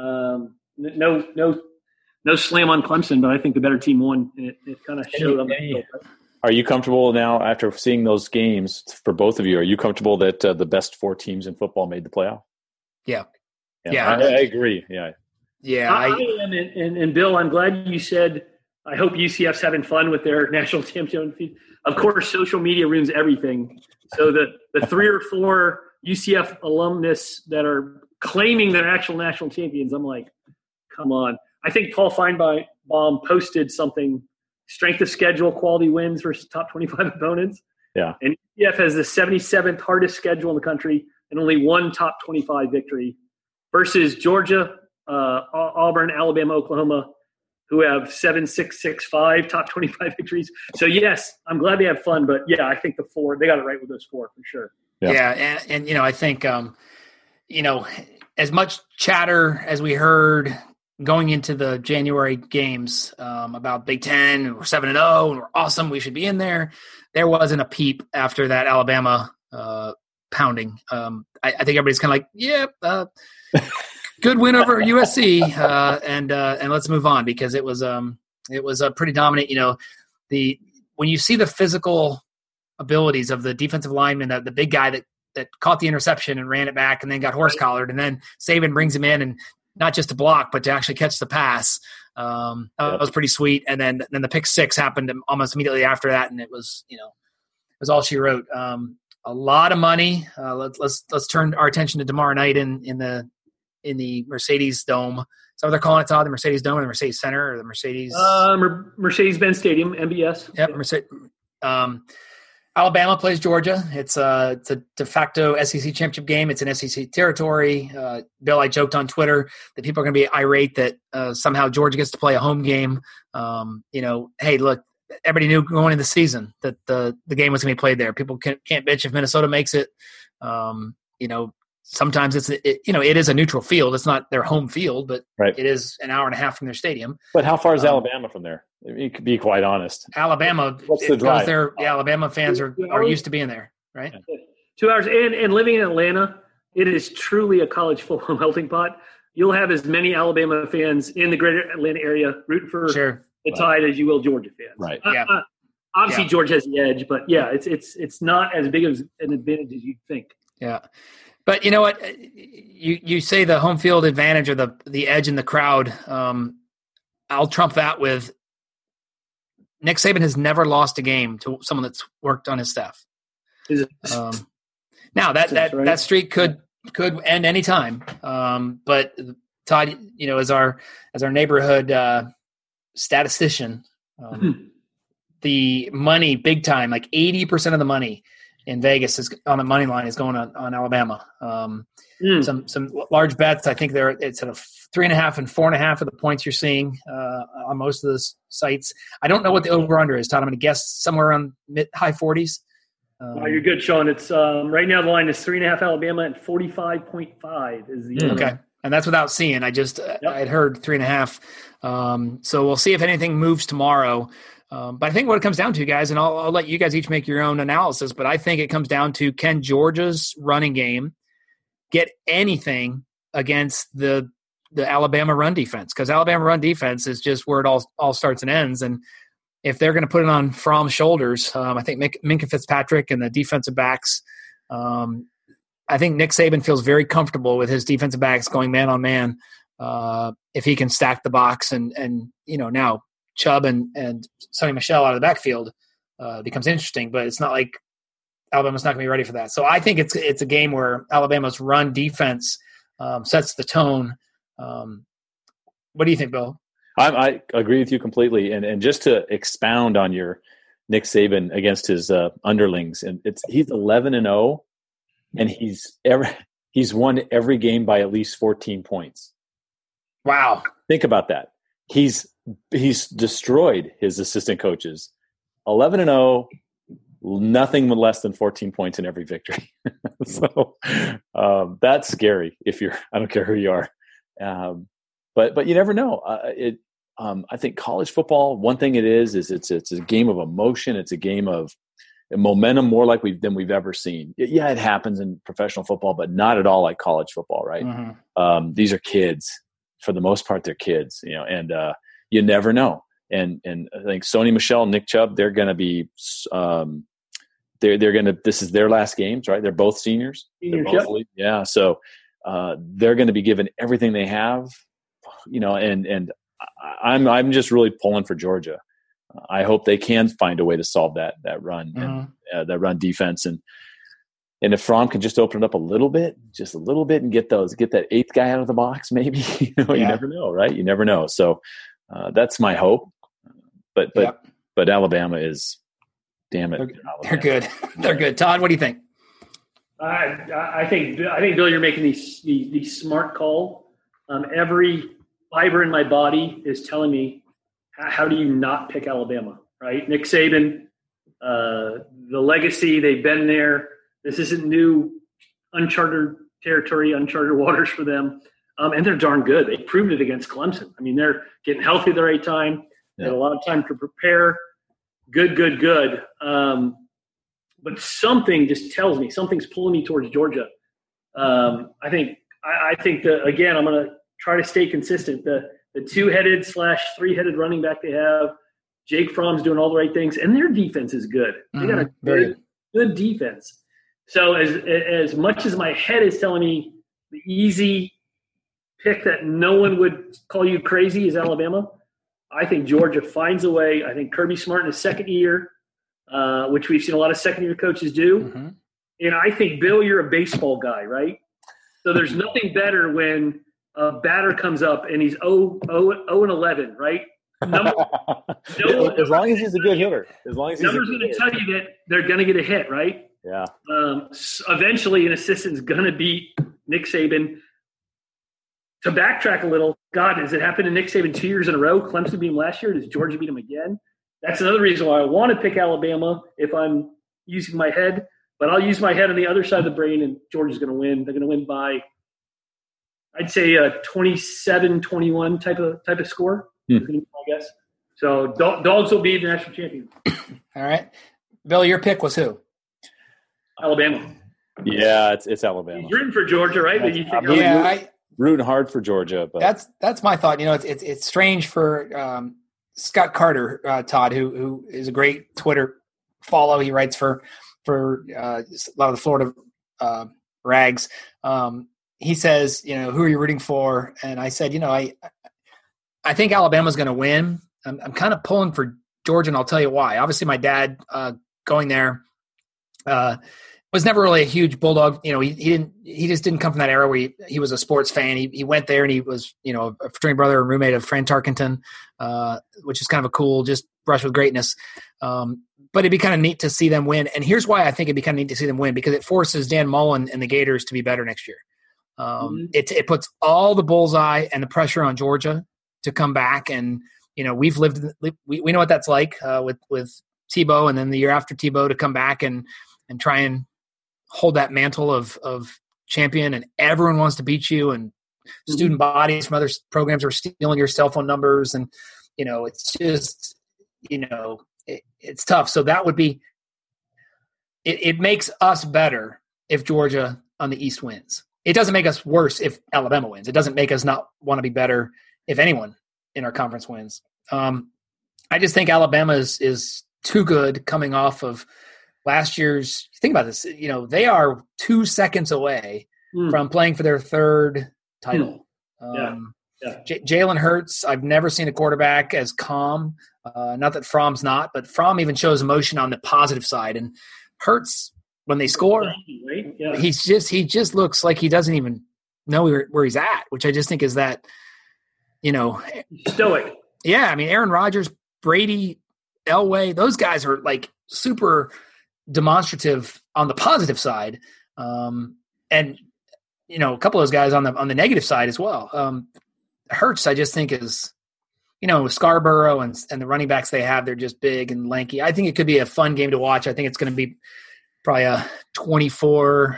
No slam on Clemson, but I think the better team won. It kind of showed on the field. Are you comfortable now after seeing those games for both of you? Are you comfortable that the best 4 teams in football made the playoff? Yeah. I agree. Yeah. Yeah. I am. And Bill, I'm glad you said, I hope UCF's having fun with their national championship. Of course, social media ruins everything. So the 3 or 4 UCF alumnus that are claiming they're actual national champions, I'm like, come on. I think Paul Feinbaum posted something, strength of schedule, quality wins versus top 25 opponents. Yeah. And UCF has the 77th hardest schedule in the country and only 1 top 25 victory versus Georgia, Auburn, Alabama, Oklahoma, who have 7, 6, 6, 5 top 25 victories. So, yes, I'm glad they have fun. But, yeah, I think the 4, they got it right with those 4 for sure. Yeah, and I think, as much chatter as we heard going into the January games about Big Ten, and we're 7-0, and we're awesome, we should be in there. There wasn't a peep after that Alabama pounding. I think everybody's kind of like, good win over USC, and let's move on because it was a pretty dominant. When you see the physical abilities of the defensive lineman, the big guy that caught the interception and ran it back and then got horse collared, and then Saban brings him in and not just to block but to actually catch the pass. That was pretty sweet. And then the pick 6 happened almost immediately after that, and it was all she wrote. A lot of money. Let's turn our attention to tomorrow night in the Mercedes Dome. Is that what they're calling it, Todd? The Mercedes Dome or the Mercedes Center or the Mercedes? Mercedes-Benz Stadium, MBS. Yep, Mercedes. Alabama plays Georgia. It's a de facto SEC championship game. It's an SEC territory. Bill, I joked on Twitter that people are going to be irate that somehow Georgia gets to play a home game. Hey, look, everybody knew going into the season that the game was going to be played there. People can't bitch if Minnesota makes it. Sometimes it is a neutral field. It's not their home field, but right. It is an hour and a half from their stadium. But how far is Alabama from there? You could be quite honest. Alabama, what's the drive? The Alabama fans are used to being there, right? 2 hours. And living in Atlanta, it is truly a college football melting pot. You'll have as many Alabama fans in the greater Atlanta area rooting for the Tide as you will Georgia fans. Right. Obviously, Georgia has the edge, but it's not as big of an advantage as you'd think. Yeah. But you know what? You say the home field advantage or the edge in the crowd. I'll trump that with Nick Saban has never lost a game to someone that's worked on his staff. Now that streak could end any time. But Todd, as our neighborhood statistician, the money big time, like 80% of the money in Vegas is on the money line is going on Alabama. Some large bets. I think it's at a 3.5 and 4.5 of the points you're seeing on most of those sites. I don't know what the over under is, Todd. I'm going to guess somewhere around high 40s. You're good, Sean. It's right now the line is 3.5 Alabama and 45.5 is the okay. And that's without seeing. I just I'd heard 3.5. So we'll see if anything moves tomorrow. But I think what it comes down to, guys, and I'll let you guys each make your own analysis, but I think it comes down to, can Georgia's running game get anything against the Alabama run defense? Because Alabama run defense is just where it all starts and ends. And if they're going to put it on Fromm's shoulders, I think Minkah Fitzpatrick and the defensive backs, I think Nick Saban feels very comfortable with his defensive backs going man on man if he can stack the box. And now Chubb and Sonny Michel out of the backfield becomes interesting, but it's not like Alabama's not going to be ready for that. So I think it's a game where Alabama's run defense sets the tone. What do you think, Bill? I agree with you completely. And just to expound on your Nick Saban against his underlings, and he's 11-0, and he's won every game by at least 14 points. Wow! Think about that. He's destroyed his assistant coaches. 11-0, nothing less than 14 points in every victory. So that's scary. I don't care who you are, but you never know. I think college football, one thing it is it's a game of emotion. It's a game of momentum, more like than we've ever seen. Yeah, it happens in professional football, but not at all like college football, right? Mm-hmm. These are kids. For the most part, they're kids, and you never know. And I think Sony Michel, Nick Chubb, they're going to be this is their last games, right? They're both seniors. Yeah. So they're going to be given everything they have, and I'm just really pulling for Georgia. I hope they can find a way to solve that run and that run defense. And if Fromm can just open it up a little bit, and get that eighth guy out of the box, maybe, you never know, right? You never know. So that's my hope. But Alabama is, damn it. They're good. They're good. Todd, what do you think? I think Bill, you're making the smart call. Every fiber in my body is telling me, how do you not pick Alabama, right? Nick Saban, the legacy, they've been there. This isn't new, uncharted territory, uncharted waters for them. And they're darn good. They proved it against Clemson. I mean, they're getting healthy at the right time. They had a lot of time to prepare. Good. But something just tells me, something's pulling me towards Georgia. I think that, again, I'm going to try to stay consistent. The two-headed / three-headed running back they have, Jake Fromm's doing all the right things, and their defense is good. They got a good defense. So as much as my head is telling me the easy pick that no one would call you crazy is Alabama, I think Georgia finds a way. I think Kirby Smart in his second year, which we've seen a lot of second-year coaches do. Mm-hmm. And I think, Bill, you're a baseball guy, right? So there's nothing better when a batter comes up and he's 0-11, right? As long as he's a good hitter. As long as he's numbers going to tell you that they're going to get a hit, right? Yeah. Eventually, an assistant's going to beat Nick Saban. To backtrack a little, God, has it happened to Nick Saban 2 years in a row? Clemson beat him last year. Does Georgia beat him again? That's another reason why I want to pick Alabama if I'm using my head. But I'll use my head on the other side of the brain, and Georgia's going to win. They're going to win by, I'd say, a 27-21 type of score. I guess. So dogs will be the national champion. All right. Bill, your pick was who? Alabama. Yeah, it's Alabama. You're rooting for Georgia, right? I'm rooting hard for Georgia. But that's my thought. It's strange for Scott Carter, Todd, who is a great Twitter follow. He writes for a lot of the Florida rags. He says, who are you rooting for? And I said, I think Alabama's going to win. I'm kind of pulling for Georgia, and I'll tell you why. Obviously, my dad going there was never really a huge Bulldog. He just didn't come from that era where he was a sports fan. He went there, and he was a fraternity brother and roommate of Fran Tarkenton, which is kind of a cool just brush with greatness. But it'd be kind of neat to see them win. And here's why I think it'd be kind of neat to see them win, because it forces Dan Mullen and the Gators to be better next year. It puts all the bullseye and the pressure on Georgia to come back. And, we know what that's like with Tebow, and then the year after Tebow to come back and try and hold that mantle of champion, and everyone wants to beat you, and student bodies from other programs are stealing your cell phone numbers. And, it's just, it's tough. So that would be it makes us better if Georgia on the East wins. It doesn't make us worse if Alabama wins. It doesn't make us not want to be better if anyone in our conference wins. I just think Alabama is too good coming off of last year's. Think about this. They are 2 seconds away from playing for their third title. Jalen Hurts, I've never seen a quarterback as calm. Not that Fromm's not, but Fromm even shows emotion on the positive side. And Hurts, when they score, he just looks like he doesn't even know where he's at, which I just think is that, stoic. Yeah, I mean, Aaron Rodgers, Brady, Elway, those guys are like super demonstrative on the positive side, and a couple of those guys on the negative side as well. Hurts, I just think is, with Scarborough and the running backs they have, they're just big and lanky. I think it could be a fun game to watch. I think it's going to be probably a 24-14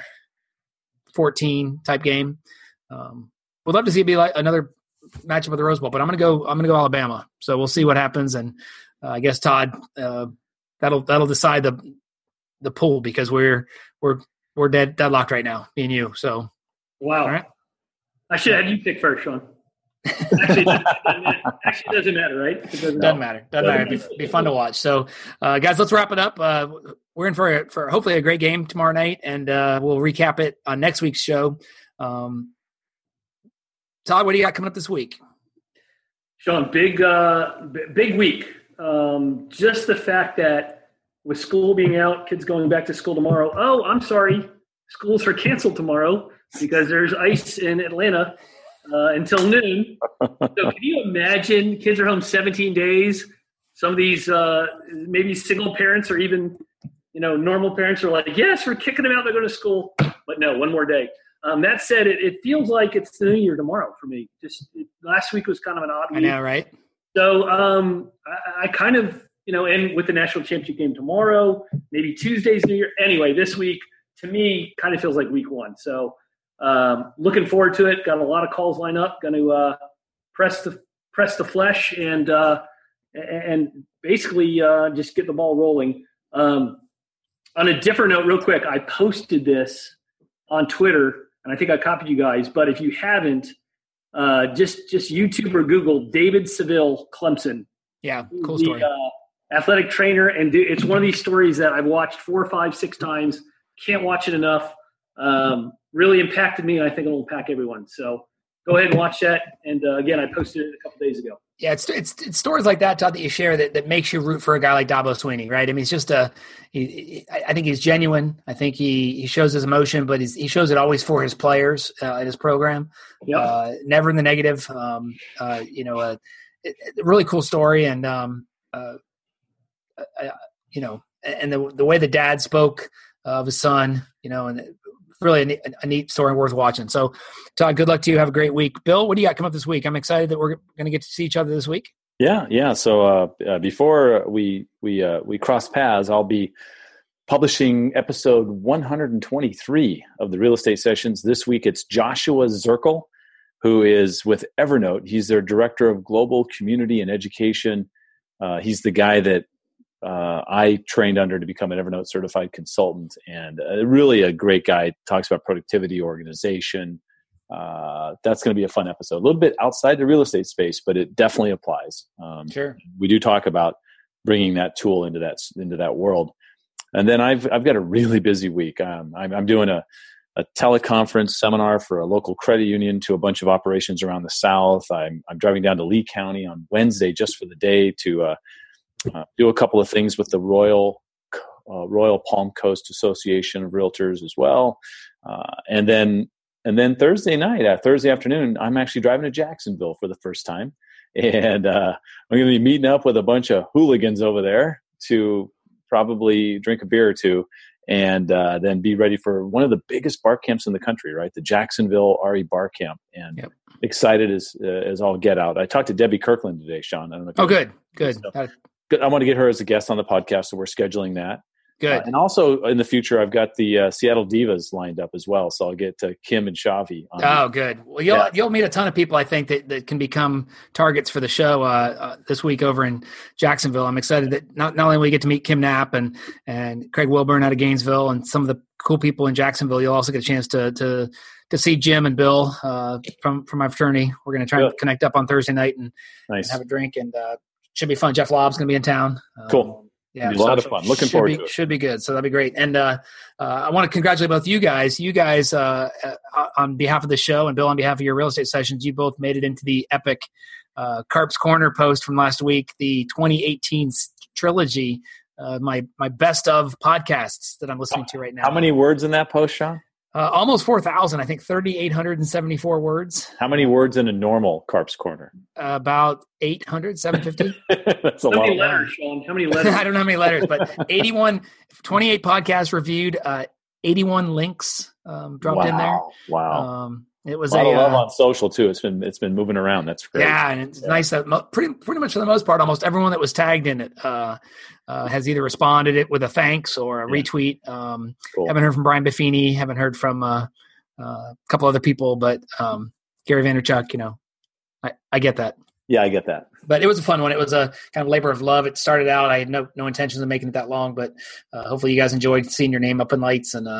type game. We'd love to see it be like another matchup of the Rose Bowl, but I'm going to go Alabama. So we'll see what happens. And I guess Todd, that'll decide the pool, because we're deadlocked right now, me and you. So wow. All right. I should have you pick first, Sean. Actually, doesn't matter, right? It doesn't matter. It'd be fun to watch. So, guys, let's wrap it up. We're in for hopefully a great game tomorrow night, and we'll recap it on next week's show. Todd, what do you got coming up this week? Sean, big week. Just the fact that with school being out, kids going back to school tomorrow. Oh, I'm sorry. Schools are canceled tomorrow because there's ice in Atlanta until noon. So can you imagine kids are home 17 days? Some of these maybe single parents or even, normal parents are like, yes, we're kicking them out. They're going to school. But no, one more day. That said, it feels like it's the new year tomorrow for me. Last week was kind of an odd week. I know, right? So I kind of, and with the national championship game tomorrow, maybe Tuesday's New Year. Anyway, this week, to me, kind of feels like week one. So looking forward to it. Got a lot of calls lined up. Going to press the flesh and basically just get the ball rolling. On a different note, real quick, I posted this on Twitter, and I think I copied you guys. But if you haven't, just YouTube or Google David Seville, Clemson. Yeah, cool story. The athletic trainer, and it's one of these stories that I've watched 4, 5, 6 times. Can't watch it enough. Really impacted me, and I think it'll impact everyone. So go ahead and watch that. And again, I posted it a couple days ago. Yeah, it's stories like that, Todd, that you share that makes you root for a guy like Dabo Swinney, right? I mean, it's just I think he's genuine. I think he shows his emotion, but he shows it always for his players at his program. Yep. Never in the negative. really cool story. And, and the way the dad spoke of his son, and really a neat story worth watching. So, Todd, good luck to you. Have a great week. Bill, what do you got coming up this week? I'm excited that we're going to get to see each other this week. Yeah. So before we cross paths, I'll be publishing episode 123 of the Real Estate Sessions. This week, it's Joshua Zirkle, who is with Evernote. He's their Director of Global Community and Education. He's the guy that I trained under to become an Evernote certified consultant, and really a great guy. Talks about productivity, organization. That's going to be a fun episode. A little bit outside the real estate space, but it definitely applies. Sure. We do talk about bringing that tool into that world. And then I've got a really busy week. I'm doing a teleconference seminar for a local credit union to a bunch of operations around the South. I'm driving down to Lee County on Wednesday just for the day to do a couple of things with the Royal Palm Coast Association of Realtors as well. And then Thursday afternoon, I'm actually driving to Jacksonville for the first time. And I'm going to be meeting up with a bunch of hooligans over there to probably drink a beer or two, and then be ready for one of the biggest bar camps in the country, right? The Jacksonville RE Bar Camp. And excited as all get out. I talked to Debbie Kirkland today, Sean. I don't know if Good. So, I want to get her as a guest on the podcast, so we're scheduling that. Good. And also in the future, I've got the Seattle Divas lined up as well. So I'll get Kim and Shavi on. Good. Well, you'll meet a ton of people, I think, that can become targets for the show this week over in Jacksonville. I'm excited that not only we get to meet Kim Knapp and Craig Wilburn out of Gainesville and some of the cool people in Jacksonville, you'll also get a chance to see Jim and Bill from my fraternity. We're going to try to connect up on Thursday night and have a drink, and should be fun. Jeff Lobb's going to be in town. Cool. Yeah, a lot of fun. Looking forward to it. Should be good. So that'd be great. And I want to congratulate both you guys. You guys, on behalf of the show, and Bill, on behalf of your real estate sessions, you both made it into the epic Carp's Corner post from last week, the 2018 trilogy, my best of podcasts that I'm listening to right now. How many words in that post, Sean? Almost 4,000. I think 3,874 words. How many words in a normal Carp's Corner? About 800, 750. That's a lot. How many letters, Sean? How many letters? I don't know how many letters, but 28 podcasts reviewed, 81 links dropped in there. Wow. It was a lot of love on social too. It's been moving around. That's great. Yeah, and it's nice that pretty much for the most part, almost everyone that was tagged in it has either responded it with a thanks or a retweet. Cool. Haven't heard from Brian Buffini. Haven't heard from a couple other people, but Gary Vaynerchuk. I get that. Yeah, I get that. But it was a fun one. It was a kind of labor of love. It started out, I had no intentions of making it that long, but hopefully you guys enjoyed seeing your name up in lights and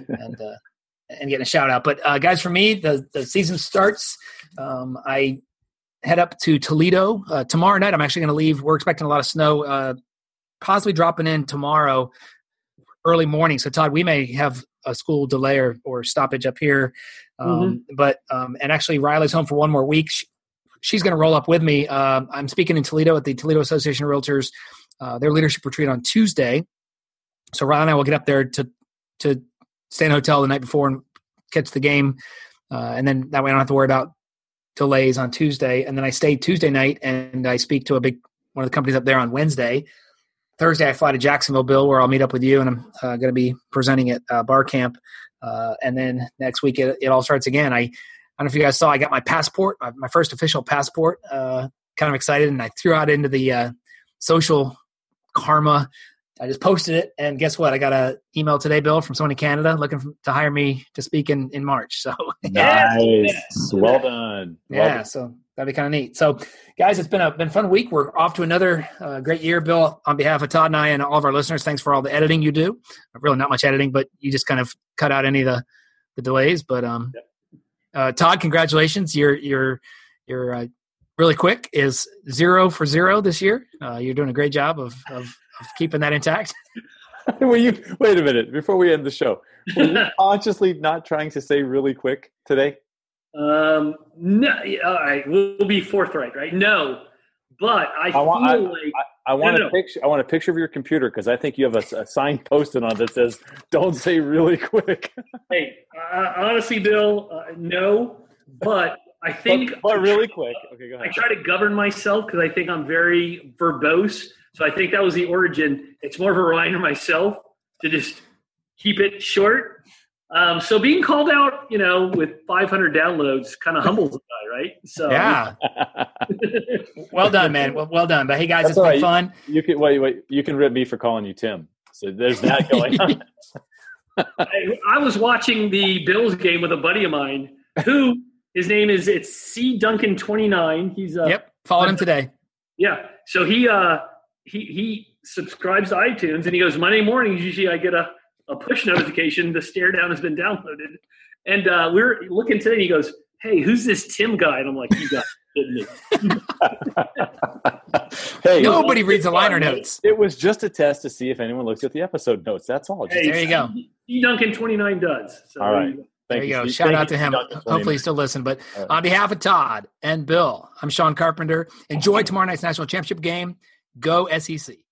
getting a shout out. But guys, for me, the season starts. I head up to Toledo tomorrow night. I'm actually going to leave. We're expecting a lot of snow, possibly dropping in tomorrow early morning. So Todd, we may have a school delay or stoppage up here. But and actually Riley's home for one more week. She's going to roll up with me. I'm speaking in Toledo at the Toledo Association of Realtors, their leadership retreat on Tuesday. So Riley and I will get up there to stay in a hotel the night before and catch the game. And then that way I don't have to worry about delays on Tuesday. And then I stay Tuesday night and I speak to one of the companies up there on Wednesday. Thursday I fly to Jacksonville, Bill, where I'll meet up with you, and I'm going to be presenting at Bar Camp. And then next week it all starts again. I don't know if you guys saw, I got my passport, my first official passport, kind of excited. And I threw out into the social karma. I just posted it, and guess what? I got an email today, Bill, from someone in Canada looking to hire me to speak in March. So nice, well done. So that'd be kind of neat. So, guys, it's been a fun week. We're off to another great year, Bill. On behalf of Todd and I and all of our listeners, thanks for all the editing you do. Really, not much editing, but you just kind of cut out any of the delays. But Todd, congratulations! You're really quick. Is 0 for 0 this year. You're doing a great job of keeping that intact. Wait a minute before we end the show. Were you consciously not trying to say really quick today? No. All right, we'll be forthright, right? No, but I want a picture of your computer because I think you have a sign posted on that says "Don't say really quick." Hey, honestly, Bill, no, but I think, but really quick. Okay, go I ahead. try to govern myself because I think I'm very verbose. So I think that was the origin. It's more of a reminder myself to just keep it short. So being called out, with 500 downloads kind of humbles the guy, right? So Yeah. Well done, man. Well done. But hey, guys, That's it's been all right. fun. You can wait. You can rip me for calling you Tim. So there's that going on. I was watching the Bills game with a buddy of mine who his name is C Duncan 29. He's Yep. Followed him today. Yeah. So he subscribes to iTunes and he goes, Monday mornings usually I get a push notification. The stare down has been downloaded. And we're looking today and he goes, hey, who's this Tim guy? And I'm like, you got kidding me. Hey, Nobody reads the liner notes. It was just a test to see if anyone looks at the episode notes. That's all. Just, There you go. C Duncan 29 does. So all right. There Thank you go. Steve. Shout Thank out to you, him. Dr. Twain. Hopefully he still listens. But All right. on behalf of Todd and Bill, I'm Sean Carpenter. Enjoy tomorrow night's national championship game. Go SEC.